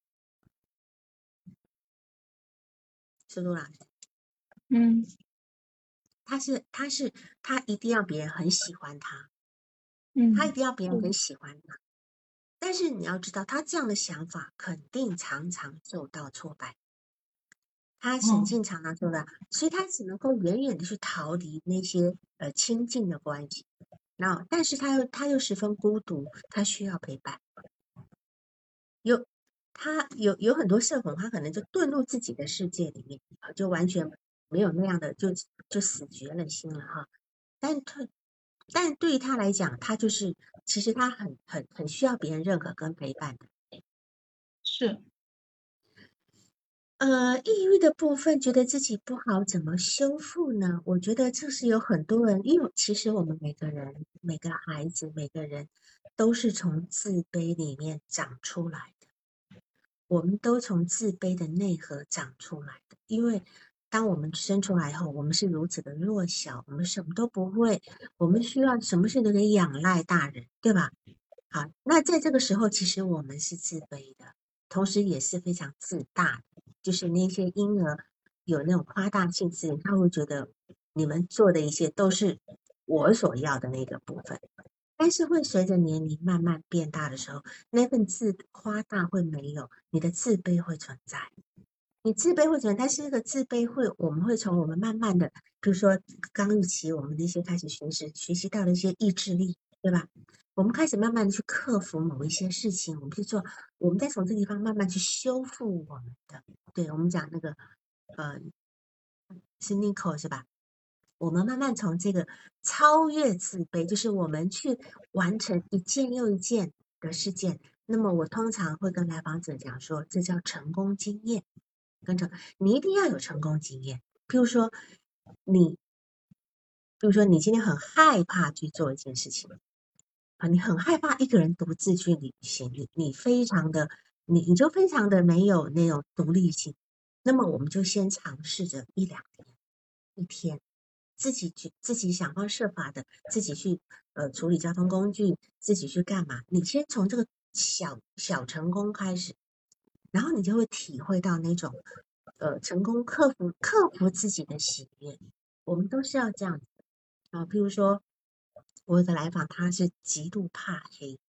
苏露老师，他一定要别人很喜欢他，他一定要别人很喜欢他。但是你要知道，他这样的想法肯定常常受到挫败，他肯定常常受到，所以他只能够远远的去逃离那些亲近的关系。但是他又十分孤独，他需要陪伴。他有很多社恐，他可能就遁入自己的世界里面，就完全没有那样的就死绝了心了哈。但对于他来讲，他就是其实他很需要别人认可跟陪伴的。 是。 抑郁的部分，觉得自己不好，怎么修复呢？我觉得这是有很多人，因为其实我们每个人、每个孩子、每个人都是从自卑里面长出来的，我们都从自卑的内核长出来的。因为当我们生出来后，我们是如此的弱小，我们什么都不会，我们需要什么事都得仰赖大人，对吧？好，那在这个时候，其实我们是自卑的，同时也是非常自大的。就是那些婴儿有那种夸大性质，他会觉得你们做的一切都是我所要的那个部分。但是会随着年龄慢慢变大的时候，那份夸大会没有，你的自卑会存在。你自卑会存在，但是这个自卑我们会从我们慢慢的，比如说刚预期我们那些开始学习到的一些意志力，对吧？我们开始慢慢的去克服某一些事情，我们再从这地方慢慢去修复我们的，对，我们讲那个是 Nico 是吧？我们慢慢从这个超越自卑，就是我们去完成一件又一件的事件。那么我通常会跟来访者讲说，这叫成功经验。你一定要有成功经验。譬如说你今天很害怕去做一件事情啊，你很害怕一个人独自去旅行，你就非常的没有那种独立性。那么我们就先尝试着1-2天，1天。自己想方设法的，自己去处理交通工具，自己去干嘛？你先从这个小成功开始，然后你就会体会到那种成功克服自己的喜悦。我们都是要这样子啊。譬如说，我有个来访，他是极度怕黑，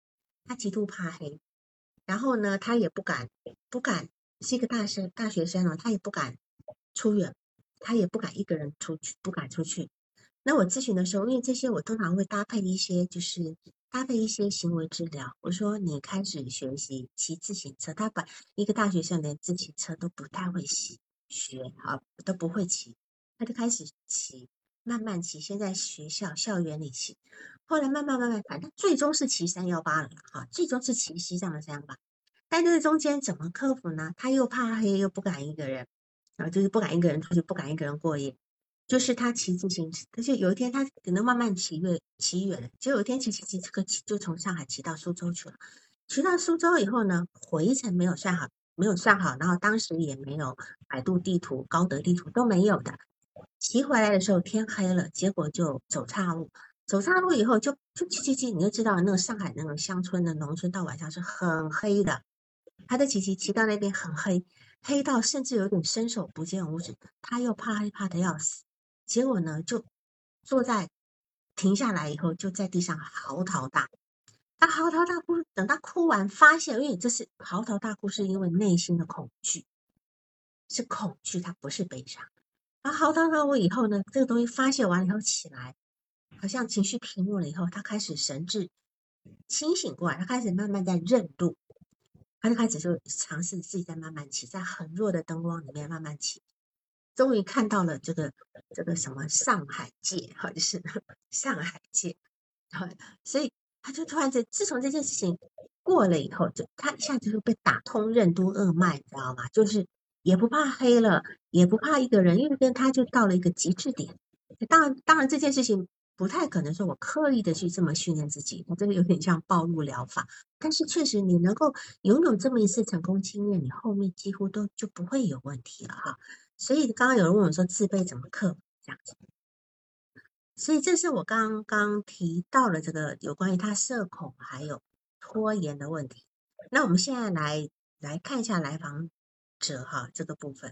然后呢，他也不敢，是一个大学生哦，他也不敢出远，他也不敢一个人出去，不敢出去。那我咨询的时候，因为这些我通常会搭配一些行为治疗。我说你开始学习骑自行车，他把一个大学生连自行车都不太会学啊，都不会骑，他就开始骑，慢慢骑，先在校园里骑，后来慢慢，反正最终是骑318了哈，最终是骑西藏的318。但这中间怎么克服呢？他又怕黑，又不敢一个人，然后就是不敢一个人出去，不敢一个人过夜。就是他骑自行车，但是有一天他可能慢慢骑远了，结果有一天骑就从上海骑到苏州去了。骑到苏州以后呢，回程没有算好，然后当时也没有百度地图、高德地图都没有的。骑回来的时候天黑了，结果就走岔路。走岔路以后就骑，你就知道那个上海那个乡村的农村到晚上是很黑的。他的骑到那边很黑，黑到甚至有点伸手不见五指，他又怕害怕的要死。结果呢，就停下来以后，就在地上嚎啕大。他嚎啕大哭，等他哭完，发现，因为这是嚎啕大哭，是因为内心的恐惧，是恐惧，它不是悲伤。然后嚎啕大哭以后呢，这个东西发泄完以后起来，好像情绪平稳了以后，他开始神志清醒过来，他开始慢慢在认路，他就开始就尝试自己在慢慢骑，在很弱的灯光里面慢慢骑。终于看到了这个什么上海界，好像是上海界，所以他就突然自从这件事情过了以后，他一下子就被打通任督二脉，你知道吗？就是也不怕黑了，也不怕一个人，因为跟他就到了一个极致点。当然这件事情不太可能说我刻意的去这么训练自己，我这个有点像暴露疗法。但是确实你能够拥有这么一次成功经验，你后面几乎就不会有问题了哈。所以刚刚有人问我说自卑怎么克服这样子，所以这是我刚刚提到了这个有关于他社恐还有拖延的问题。那我们现在来看一下来访者哈这个部分，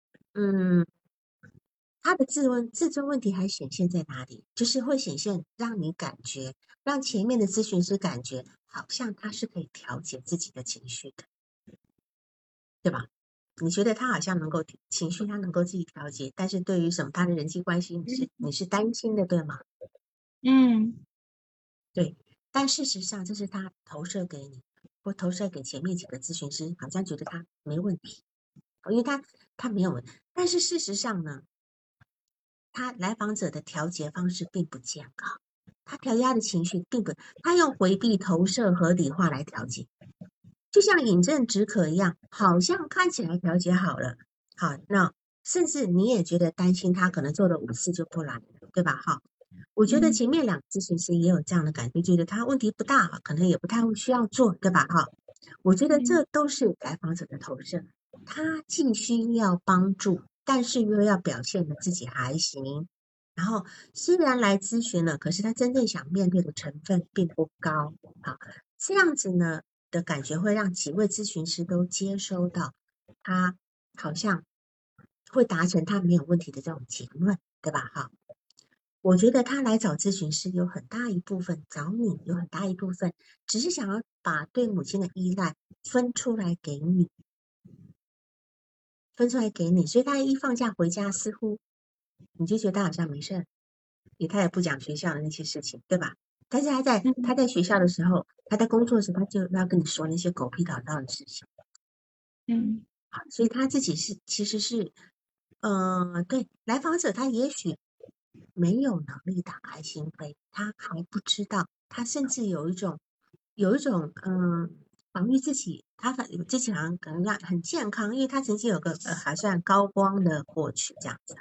他的自尊问题还显现在哪里？就是会显现让前面的咨询师感觉好像他是可以调节自己的情绪的，对吧？你觉得他好像情绪他能够自己调节，但是对于什么他的人际关系你是担心的，对吗？对。但事实上这是他投射给你，或投射给前面几个咨询师，好像觉得他没问题，因为他没有问题。但是事实上呢，他来访者的调节方式并不健康，他调节他的情绪他用回避、投射、合理化来调节。就像饮鸩止渴一样，好像看起来调节好了， 好，那甚至你也觉得担心他可能做了5次就不来了，对吧？哈，我觉得前面2个咨询师也有这样的感觉，觉得他问题不大，可能也不太需要做，对吧？哈，我觉得这都是来访者的投射，他既需要帮助，但是又要表现的自己还行。然后虽然来咨询了，可是他真正想面对的成分并不高。好，这样子呢的感觉会让几位咨询师都接收到，他好像会达成他没有问题的这种结论，对吧？哈，我觉得他来找咨询师有很大一部分，找你有很大一部分，只是想要把对母亲的依赖分出来给你，所以他一放假回家，似乎你就觉得他好像没事，他也不讲学校的那些事情，对吧？但是他在学校的时候，他在工作时，他就要跟你说那些狗屁倒灶的事情。好，所以他自己其实是，对，来访者他也许没有能力打开心扉，他还不知道，他甚至有一种防御自己，他自己好像可能很健康，因为他曾经有个还算高光的过去这样子。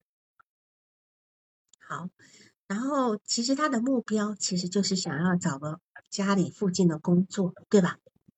好，然后其实他的目标其实就是想要找个家里附近的工作，对吧？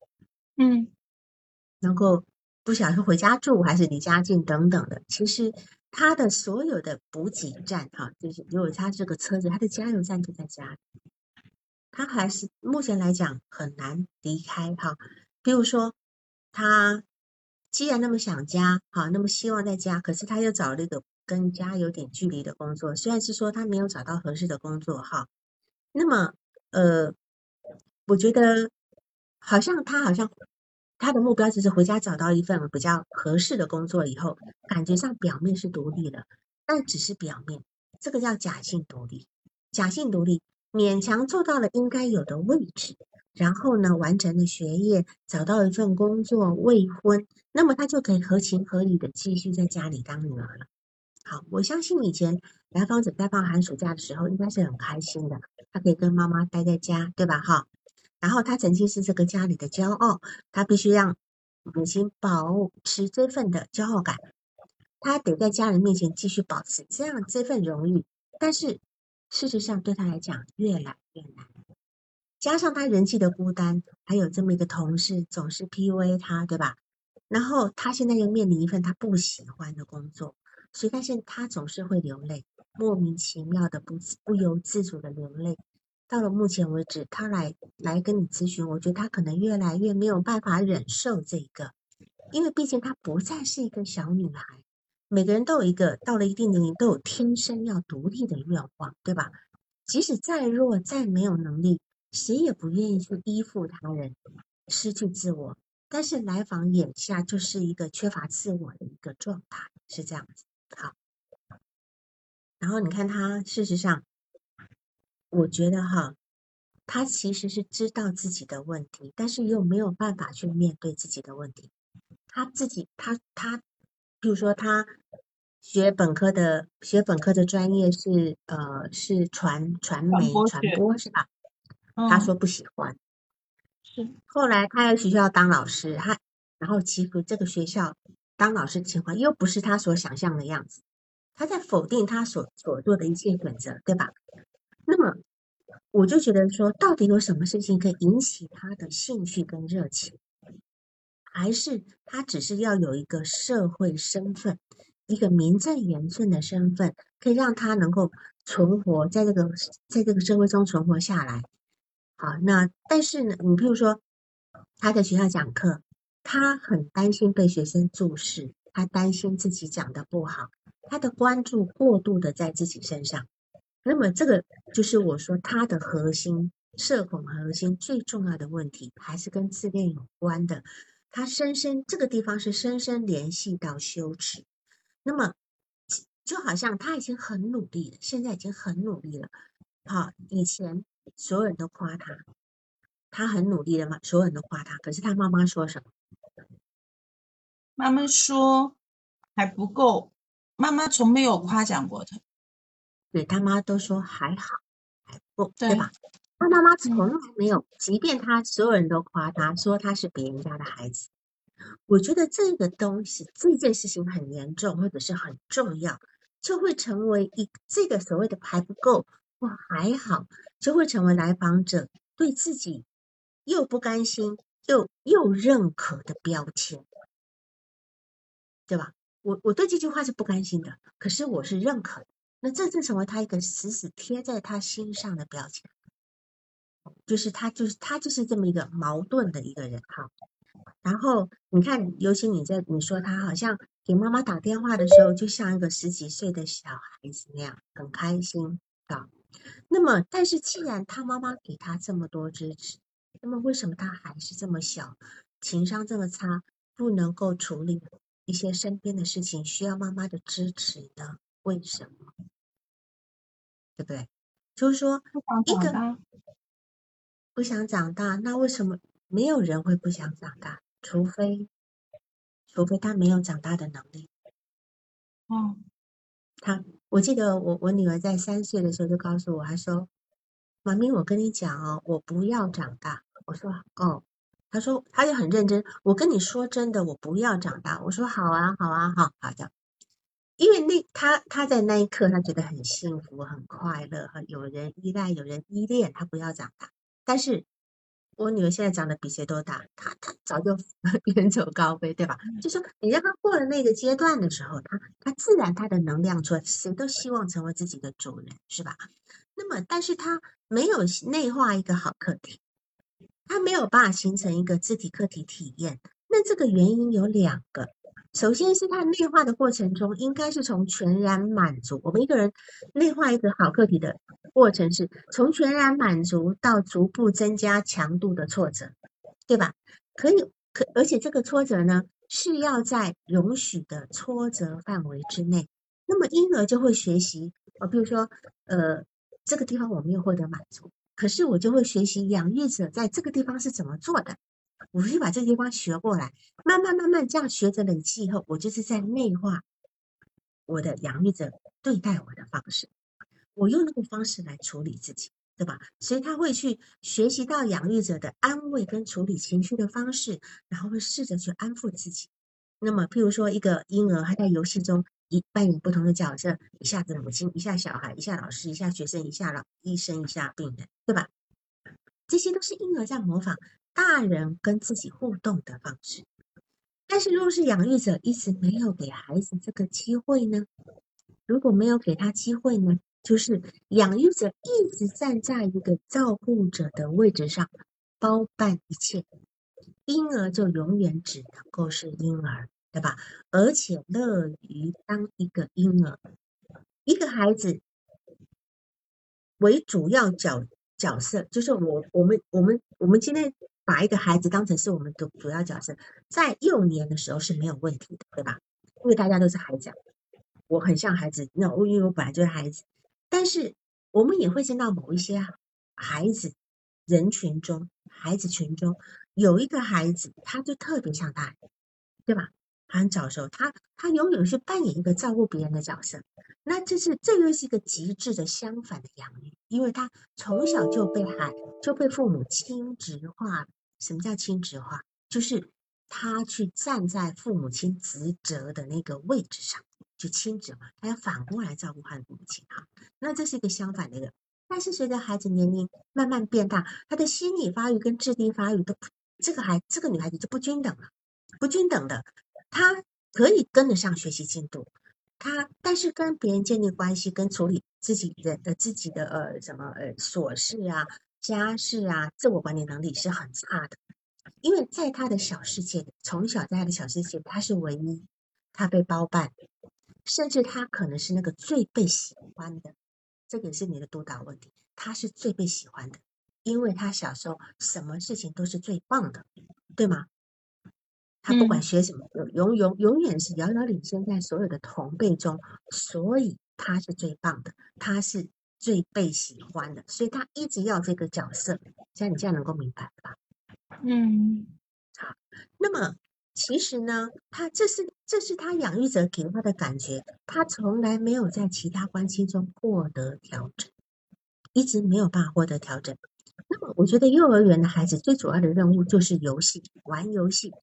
能够不晓得是回家住还是离家近等等的。其实他的所有的补给站就是如果他这个车子，他的加油站就在家里，他还是目前来讲很难离开哈。比如说他既然那么想家，那么希望在家，可是他又找了一个跟家有点距离的工作，虽然是说他没有找到合适的工作哈，那么我觉得好像他的目标就是回家找到一份比较合适的工作以后，感觉上表面是独立了，但只是表面，这个叫假性独立。假性独立勉强做到了应该有的位置，然后呢，完成了学业，找到一份工作，未婚，那么他就可以合情合理的继续在家里当女儿了。好，我相信以前来访者在放寒暑假的时候，应该是很开心的，他可以跟妈妈待在家，对吧？哈。然后他曾经是这个家里的骄傲，他必须让母亲保持这份的骄傲感，他得在家人面前继续保持这份荣誉。但是事实上对他来讲越来越难，加上他人际的孤单，还有这么一个同事总是 PUA 他，对吧？然后他现在又面临一份他不喜欢的工作，所以他总是会流泪，莫名其妙的不由自主的流泪。到了目前为止，他来跟你咨询，我觉得他可能越来越没有办法忍受这个，因为毕竟她不再是一个小女孩。每个人都有一个到了一定年龄都有天生要独立的愿望，对吧？即使再弱再没有能力，谁也不愿意去依附他人，失去自我。但是来访眼下就是一个缺乏自我的一个状态，是这样子。好，然后你看他，事实上，我觉得他其实是知道自己的问题，但是又没有办法去面对自己的问题。比如说他学本科的专业是传媒传播是吧？他说不喜欢。后来他在学校当老师，然后其实这个学校当老师的情况又不是他所想象的样子，他在否定他所做的一切选择，对吧？那么我就觉得说，到底有什么事情可以引起他的兴趣跟热情？还是他只是要有一个社会身份，一个名正言顺的身份，可以让他能够存活在这个社会中存活下来。好，那但是呢，你比如说他在学校讲课，他很担心被学生注视，他担心自己讲的不好，他的关注过度的在自己身上。那么这个就是我说他的社恐核心最重要的问题，还是跟自恋有关的。他这个地方是深深联系到羞耻。那么就好像他已经很努力了，现在已经很努力了。好，以前所有人都夸他，他很努力了嘛，所有人都夸他。可是他妈妈说什么？ 妈妈说还不够，妈妈从没有夸奖过他。 对，他妈都说还好，还不够，对吧？他妈妈从来没有，即便他所有人都夸他，说他是别人家的孩子， 我觉得这个东西这件事情很严重，或者是很重要，就会成为这个所谓的还不够或还好，就会成为来访者对自己又不甘心又认可的标签，对吧？我对这句话是不甘心的，可是我是认可的，那这就成为他一个死死贴在他心上的标签，就是他就是这么一个矛盾的一个人哈。然后你看，尤其你说他好像给妈妈打电话的时候，就像一个10几岁的小孩子那样，很开心啊。那么，但是既然他妈妈给他这么多支持，那么为什么他还是这么小，情商这么差，不能够处理一些身边的事情，需要妈妈的支持呢？为什么？对不对？就是说， 不想一个长大。 不想长大，那为什么没有人会不想长大？除非他没有长大的能力。我记得我女儿在3岁的时候就告诉我，她说：“妈咪，我跟你讲哦，我不要长大。”我说：“哦。”她说，她也很认真。我跟你说真的，我不要长大。我说：“好啊，好啊，好的。”因为她在那一刻，她觉得很幸福、很快乐，有人依赖，有人依恋，她不要长大。但是我女儿现在长得比谁都大，她早就远走高飞，对吧？就说你让她过了那个阶段的时候，她自然她的能量出来，谁都希望成为自己的主人，是吧？那么，但是她没有内化一个好课题，她没有办法形成一个自体课题体验。那这个原因有2个。首先是他内化的过程中，应该是从全然满足。我们一个人内化一个好课题的过程，是从全然满足到逐步增加强度的挫折，对吧？而且这个挫折呢，是要在容许的挫折范围之内。那么婴儿就会学习，比如说，这个地方我没有获得满足，可是我就会学习养育者在这个地方是怎么做的。我就把这个地方学过来，慢慢这样学着累积以后，我就是在内化我的养育者对待我的方式，我用那个方式来处理自己，对吧？所以他会去学习到养育者的安慰跟处理情绪的方式，然后会试着去安抚自己。那么，譬如说一个婴儿，他在游戏中扮演不同的角色，一下子母亲，一下小孩，一下老师，一下学生，一下医生，一下病人，对吧？这些都是婴儿在模仿大人跟自己互动的方式。但是若是养育者一直没有给孩子这个机会呢？如果没有给他机会呢，就是养育者一直站在一个照顾者的位置上，包办一切，婴儿就永远只能够是婴儿，对吧？而且乐于当一个婴儿，一个孩子为主要角色，就是我们今天把一个孩子当成是我们的主要角色，在幼年的时候是没有问题的，对吧？因为大家都是孩子，我很像孩子，那因为我本来就是孩子，但是我们也会见到某一些孩子孩子群中有一个孩子，他就特别像大人，对吧？他很早熟，他永远是扮演一个照顾别人的角色。那这又是一个极致的相反的养育，因为他从小就被父母亲职化了。什么叫亲职化？就是他去站在父母亲职责的那个位置上，就亲职嘛，他要反过来照顾他的父母亲哈。那这是一个相反的一个。但是随着孩子年龄慢慢变大，他的心理发育跟智力发育都这个女孩子就不均等了，不均等的。他可以跟得上学习进度，但是跟别人建立关系，跟处理自己的琐事啊、家事啊、自我管理能力是很差的。因为在他的小世界里，从小在他的小世界，他是唯一，他被包办，甚至他可能是那个最被喜欢的。这个是你的督导问题，他是最被喜欢的，因为他小时候什么事情都是最棒的，对吗？他不管学什么，永远是遥遥领先在所有的同辈中，所以他是最棒的，他是最被喜欢的，所以他一直要这个角色。这样你这样能够明白吧？好，那么其实呢，这是他养育者给他的感觉，他从来没有在其他关系中获得调整，一直没有办法获得调整。那么我觉得幼儿园的孩子最主要的任务就是游戏，玩游戏。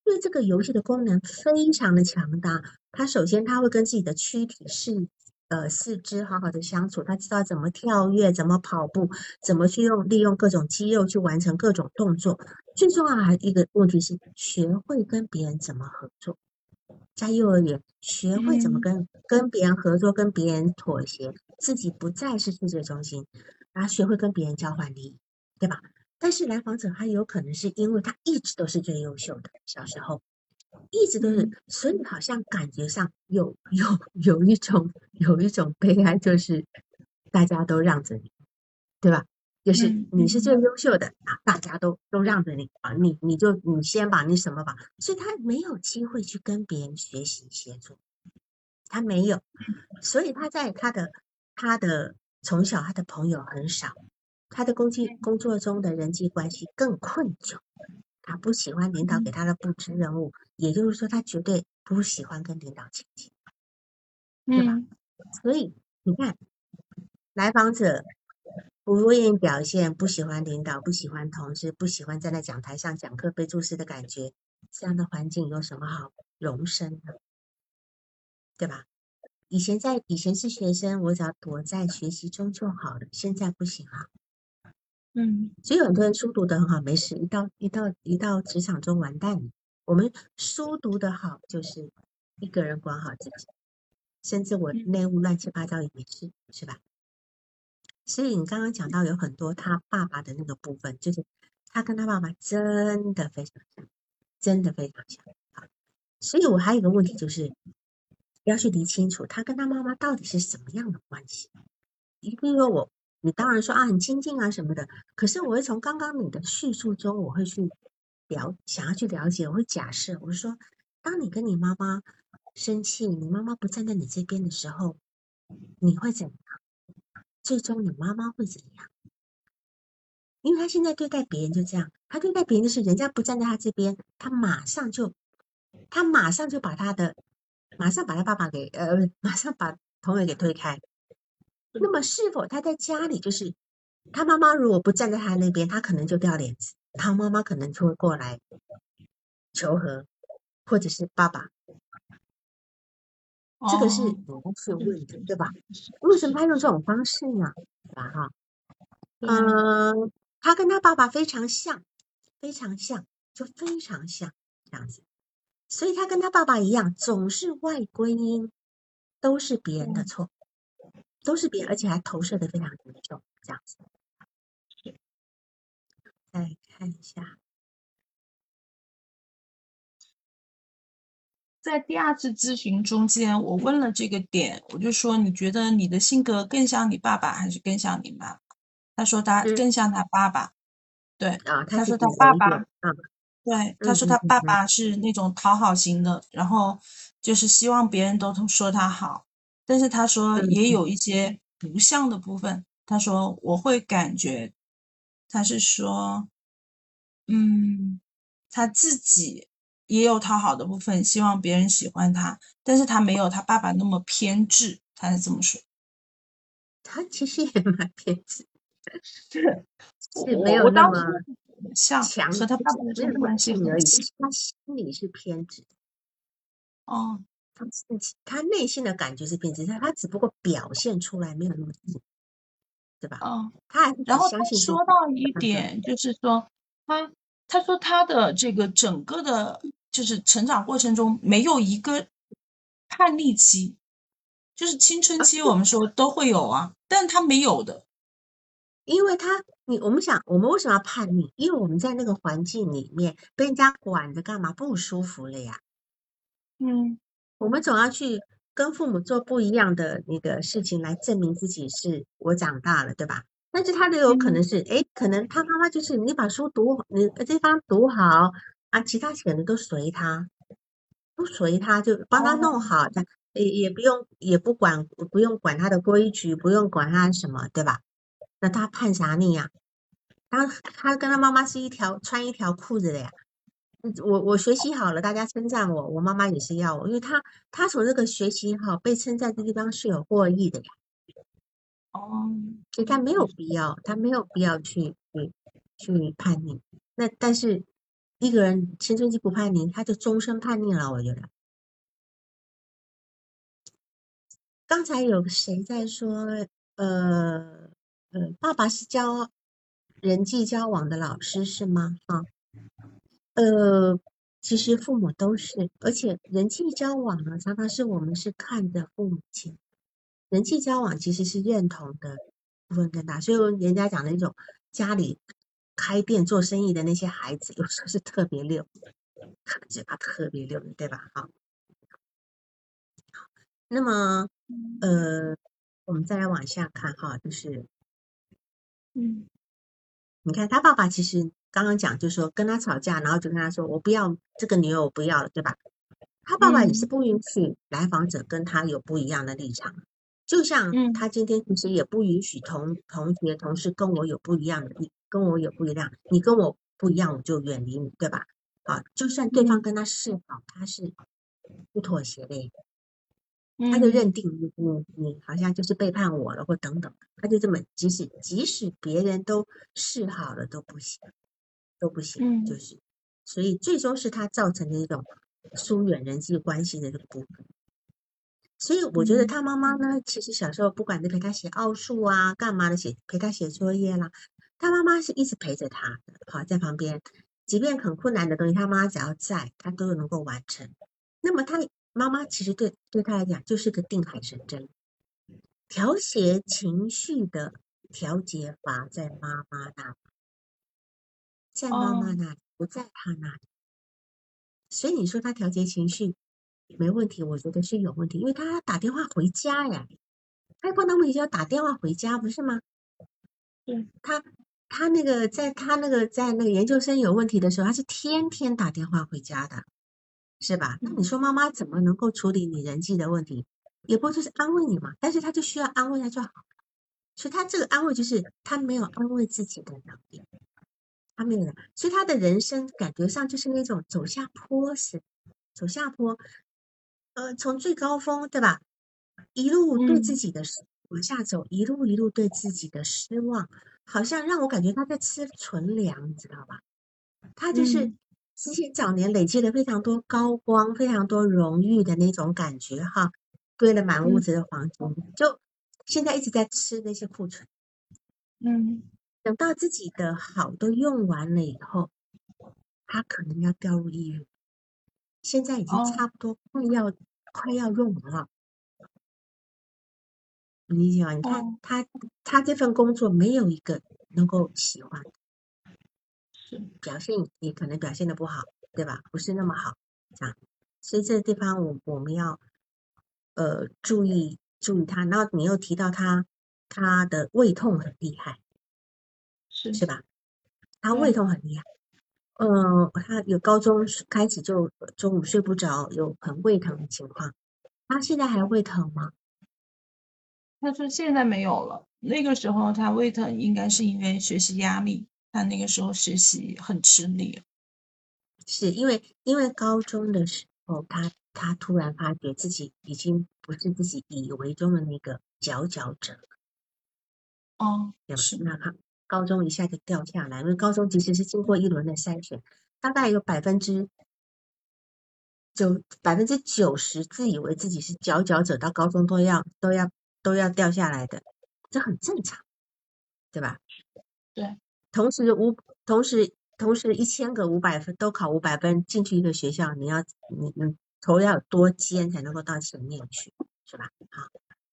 因为这个游戏的功能非常的强大，它首先它会跟自己的躯体四肢好好的相处，他知道怎么跳跃，怎么跑步，怎么去利用各种肌肉去完成各种动作。最重要的一个问题是学会跟别人怎么合作。在幼儿园学会怎么跟别人合作，跟别人妥协，自己不再是世界中心，然后学会跟别人交换利益，对吧？但是来访者他有可能是因为他一直都是最优秀的，小时候一直都是，所以好像感觉上有一种悲哀，就是大家都让着你，对吧？就是你是最优秀的啊，大家都让着你啊，你先把你什么吧，所以他没有机会去跟别人学习协作，他没有，所以他在他的从小他的朋友很少，他的工作中的人际关系更困窘，他不喜欢领导给他的布置任务，也就是说他绝对不喜欢跟领导亲近，对吧？所以你看，来访者不愿意表现，不喜欢领导，不喜欢同事，不喜欢站在讲台上讲课被注视的感觉，这样的环境有什么好容身的，对吧？以前是学生，我只要躲在学习中就好了，现在不行了。所以很多人书读得很好，没事，一到职场中完蛋了。我们书读得好，就是一个人管好自己，甚至我内务乱七八糟也没事，是吧？所以你刚刚讲到有很多他爸爸的那个部分，就是他跟他爸爸真的非常像，真的非常像啊。所以我还有一个问题就是要去理清楚他跟他妈妈到底是什么样的关系。比如说你当然说啊很亲近啊什么的，可是我会从刚刚你的叙述中，我会去想要去了解，我会假设，我说当你跟你妈妈生气，你妈妈不站在你这边的时候，你会怎样？最终你妈妈会怎样？因为他现在对待别人就这样，他对待别人就是人家不站在他这边，他马上就马上把他爸爸给马上把朋友给推开。那么是否他在家里就是他妈妈如果不站在他那边，他可能就掉脸子，他妈妈可能就会过来求和，或者是爸爸，这个是你要去问的，对吧？为什么他用这种方式呢？对吧？哈，他跟他爸爸非常像，非常像，就非常像这样子。所以他跟他爸爸一样，总是外归因，都是别人的错，都是别人，而且还投射的非常严重，这样子。再看一下， 在第二次咨询中间，我问了这个点，我就说你觉得你的性格更像你爸爸还是更像你妈妈？他说他更像他爸爸。对，他说他爸爸，对，他说他爸爸是那种讨好型的，然后就是希望别人都说他好，但是他说也有一些不像的部分。他说我会感觉，他是说，他自己也有讨好的部分，希望别人喜欢他，但是他没有他爸爸那么偏执，他是这么说。 他其实也蛮偏执， 是没有那么像和他爸爸的这种关系而已， 很像。 他心里是偏执的。 哦， 他内心的感觉是偏执，他只不过表现出来没有那么直，对吧？他还是然后他相信说到一点，就是说他说他的这个整个的，就是成长过程中没有一个叛逆期，就是青春期我们说都会有啊，但他没有的。 因为我们为什么要叛逆？因为我们在那个环境里面被人家管着干嘛不舒服了呀。我们总要去跟父母做不一样的那个事情来证明自己是我长大了，对吧？但是他的有可能是，可能他妈妈就是你把书读，你这方读好啊，其他可能都随他，就帮他弄好，也不用管他的规矩，不用管他什么，对吧？那他叛啥逆呀？他跟他妈妈是穿一条裤子的呀。我学习好了，大家称赞我，我妈妈也是要我，因为他从这个学习好被称赞的地方是有获益的呀。所以他没有必要去叛逆。那但是一个人青春期不叛逆，他就终身叛逆了，我觉得。刚才有谁在说，爸爸是教人际交往的老师是吗？啊，其实父母都是，而且人际交往呢，常常是我们是看着父母亲，人际交往其实是认同的部分更大，所以人家讲的那种家里开店做生意的那些孩子，有时候是特别溜，嘴巴特别溜的，对吧？好，那么我们再来往下看哈，就是你看他爸爸其实刚刚讲，就是说跟他吵架，然后就跟他说我不要这个女友，我不要了，对吧？他爸爸也是不允许来访者跟他有不一样的立场，就像他今天其实也不允许同学同事跟我有不一样的跟我有不一样，你跟我不一样，我就远离你，对吧？好，就算对方跟他示好，他是不妥协的，他就认定你好像就是背叛我了，或等等，他就这么即使别人都示好了都不行，就是，所以最终是他造成的一种疏远人际关系的这个部分。所以我觉得他妈妈呢，其实小时候不管是陪他写奥数啊，干嘛的陪他写作业啦，他妈妈是一直陪着他的，好在旁边，即便很困难的东西，他妈只要在，他都能够完成。那么他妈妈其实对他来讲就是个定海神针，调节情绪的调节法在妈妈那里，在妈妈那里，不在他那里。所以你说他调节情绪没问题，我觉得是有问题，因为他打电话回家呀，他碰到问题就要打电话回家，不是吗？他那个在那个研究生有问题的时候，他是天天打电话回家的，是吧？那你说妈妈怎么能够处理你人际的问题？也不就是安慰你嘛，但是他就需要安慰他就好。所以他这个安慰就是他没有安慰自己的能力，他没有，所以他的人生感觉上就是那种走下坡似的，走下坡，从最高峰对吧，一路对自己的往下走，一路对自己的失望，好像让我感觉他在吃纯粮，你知道吧？他就是之前早年累积了非常多高光、非常多荣誉的那种感觉哈，堆了满屋子的黄金，就现在一直在吃那些库存。等到自己的好都用完了以后，他可能要掉入抑郁，现在已经差不多快要用完了。你理解吗？你看他这份工作没有一个能够喜欢，表现也可能表现的不好，对吧？不是那么好，这样。所以这个地方我们要注意他。然后你又提到他的胃痛很厉害，是吧？他胃痛很厉害。他有高中开始就中午睡不着，有很胃疼的情况。他现在还胃疼吗？ 他说现在没有了，那个时候他胃疼应该是因为学习压力，他那个时候学习很吃力。 是因为高中的时候，他突然发觉自己已经不是自己以为中的那个佼佼者，对吧？那他高中一下就掉下来，因为高中其实是经过一轮的筛选，大概有90%自以为自己是佼佼者，到高中都要掉下来的，这很正常，对吧？ 对。 同时1000个500分都考500分进去一个学校，你头要有多尖才能够到前面去，是吧？好，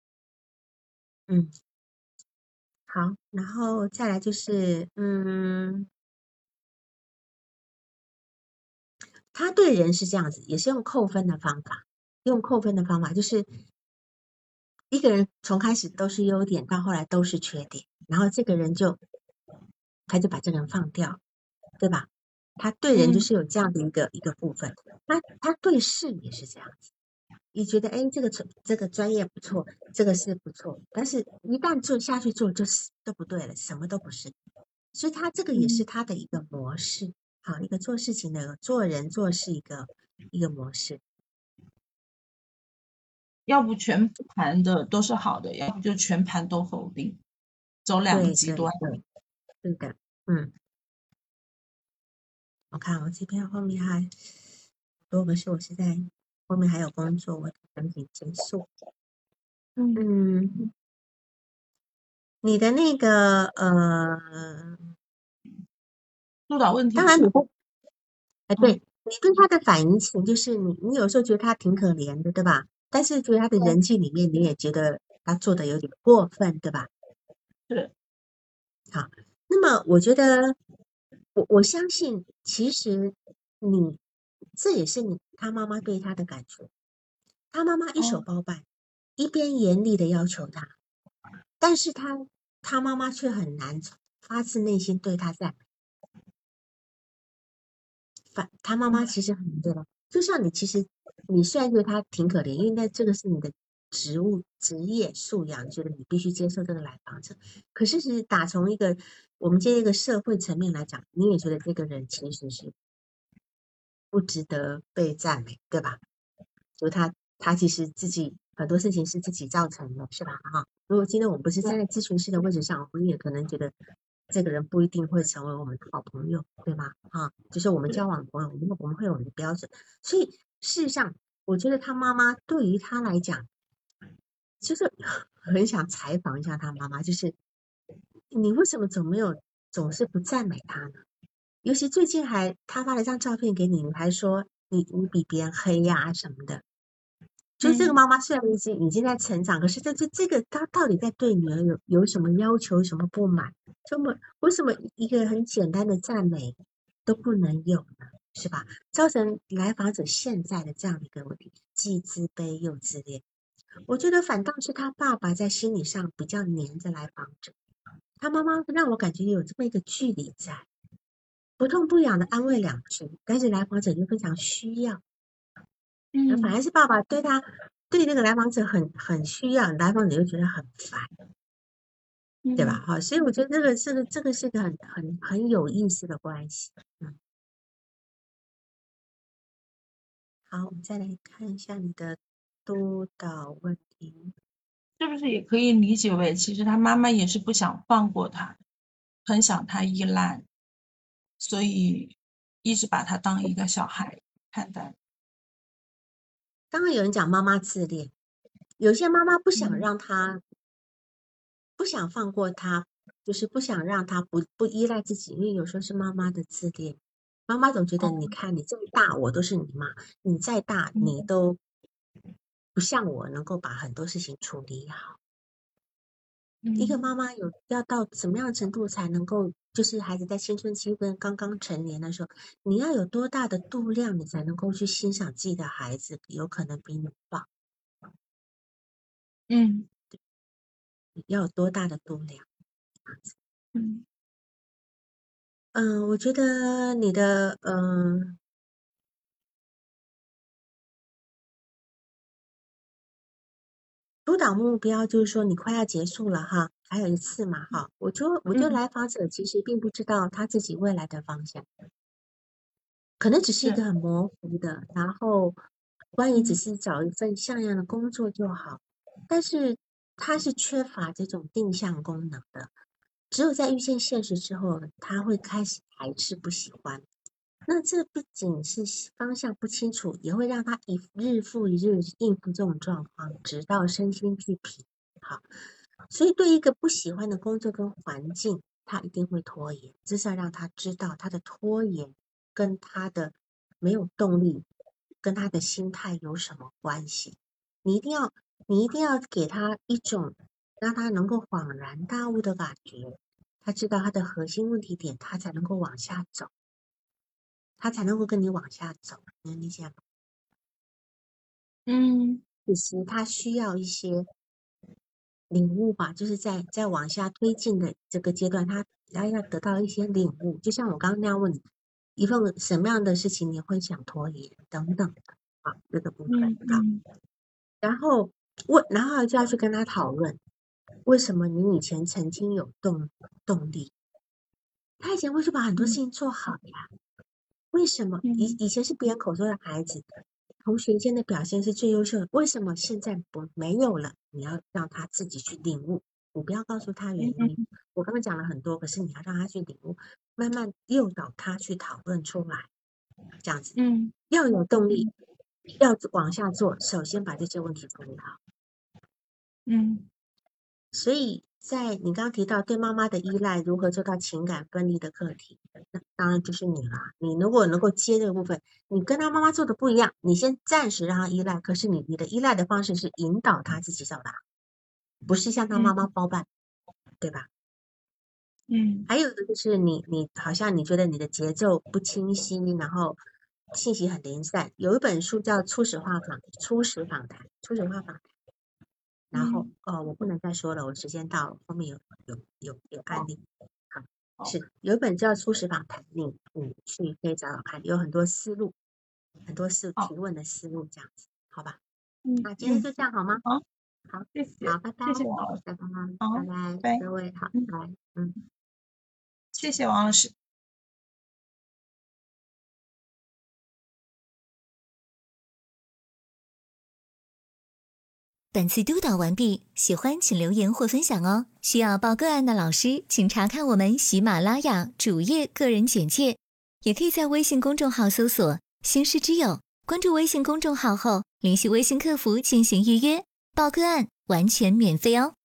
好，然后再来就是，他对人是这样子，也是用扣分的方法，就是一个人从开始都是优点，到后来都是缺点，然后这个人他就把这个人放掉，对吧？他对人就是有这样的一个部分，他对事也是这样子。你觉得这个专业不错，这个是不错，但是一旦做下去做就是都不对了，什么都不是。所以他这个也是他的一个模式，好，一个做事情的做人做事一个模式。 要不全盘的都是好的，要不就全盘都否定，走两个极端。 对的， 我看我这边后面还多个是我是在后面还有工作，我赶紧结束。你的那个督导问题当然是吧？ 对，你对他的反应情就是你有时候觉得他挺可怜的，对吧？但是觉得他的人际里面，你也觉得他做的有点过分，对吧？ 是。 好，那么我觉得我相信，其实这也是他妈妈对他的感觉。他妈妈一手包办，一边严厉的要求他，但是他妈妈却很难发自内心对他赞美。他妈妈其实很对吧？就像你，其实你虽然觉得他挺可怜，因为这个是你的职业素养，你觉得你必须接受这个来访者。可是，其实打从我们这个社会层面来讲，你也觉得这个人其实是不值得被赞美，对吧？就他其实自己很多事情是自己造成的，是吧？哈，如果今天我们不是站在咨询师的位置上，我们也可能觉得这个人不一定会成为我们的好朋友，对吗？啊，就是我们交往的朋友，我们会有我们的标准。所以事实上，我觉得他妈妈对于他来讲，就是很想采访一下他妈妈，就是你为什么总是不赞美他呢？尤其最近他发了一张照片给你，你还说你比别人黑呀什么的。就这个妈妈虽然已经在成长，可是这个她到底在对女儿有什么要求、有什么不满？为什么一个很简单的赞美都不能有呢？是吧？造成来访者现在的这样的一个问题，既自卑又自恋。我觉得反倒是他爸爸在心理上比较黏着来访者，他妈妈让我感觉有这么一个距离在，不痛不痒的安慰两句，但是来访者就非常需要。反而是爸爸对那个来访者很需要，来访者就觉得很烦，对吧？好，所以我觉得这个是个很有意思的关系。好，我们再来看一下你的督导问题， 是不是也可以理解为，其实他妈妈也是不想放过他，很想他依赖，所以一直把他当一个小孩看待。 刚刚有人讲妈妈自恋，有些妈妈不想让他，不想放过他，就是不想让他不依赖自己，因为有时候是妈妈的自恋。妈妈总觉得，你看你这么大，我都是你妈，你再大，你都不像我能够把很多事情处理好。一个妈妈要到什么样的程度才能够，就是孩子在青春期跟刚刚成年的时候，你要有多大的度量，你才能够去欣赏自己的孩子，有可能比你棒。你要有多大的度量？我觉得你的督导目标就是说你快要结束了哈，还有一次嘛哈，我觉得来访者其实并不知道他自己未来的方向，可能只是一个很模糊的，然后关于只是找一份像样的工作就好，但是他是缺乏这种定向功能的，只有在遇见现实之后，他会开始排斥不喜欢。那这不仅是方向不清楚，也会让他日复一日应付这种状况，直到身心俱疲。好，所以对一个不喜欢的工作跟环境，他一定会拖延。这是要让他知道他的拖延跟他的没有动力，跟他的心态有什么关系。你一定要给他一种让他能够恍然大悟的感觉，他知道他的核心问题点，他才能够往下走。他才能够跟你往下走，能理解吗？其实他需要一些领悟吧，就是在往下推进的这个阶段，他要得到一些领悟。就像我刚刚那样问你，一份什么样的事情你会想拖延等等的啊，这个部分啊，然后就要去跟他讨论，为什么你以前曾经有动力，他以前会去把很多事情做好呀。为什么以前是别人口中的孩子，同学间的表现是最优秀的？为什么现在没有了？你要让他自己去领悟， 你不要告诉他原因。我刚刚讲了很多，可是你要让他去领悟，慢慢诱导他去讨论出来，这样子。要有动力，要往下做，首先把这些问题处理好。所以在你刚刚提到对妈妈的依赖，如何做到情感分离的课题，那当然就是你啦。你如果能够接这个部分，你跟他妈妈做的不一样，你先暂时让他依赖，可是你的依赖的方式是引导他自己找答，不是向他妈妈包办，对吧？还有一个就是你好像你觉得你的节奏不清晰，然后信息很零散。有一本书叫初始访谈，然后我不能再说了，我时间到了，后面有案例。好，是有一本叫初始访谈，你去可以找找看，有很多思路，提问的思路这样子，好吧？那今天就这样好吗？好， 谢谢， 好，拜拜， 谢谢王老师， 拜拜， 好， 拜拜，各位好，拜拜， 谢谢王老师。 本次督导完毕，喜欢请留言或分享哦。需要报个案的老师，请查看我们喜马拉雅主页个人简介，也可以在微信公众号搜索“星师之友”，关注微信公众号后，联系微信客服进行预约，报个案完全免费哦。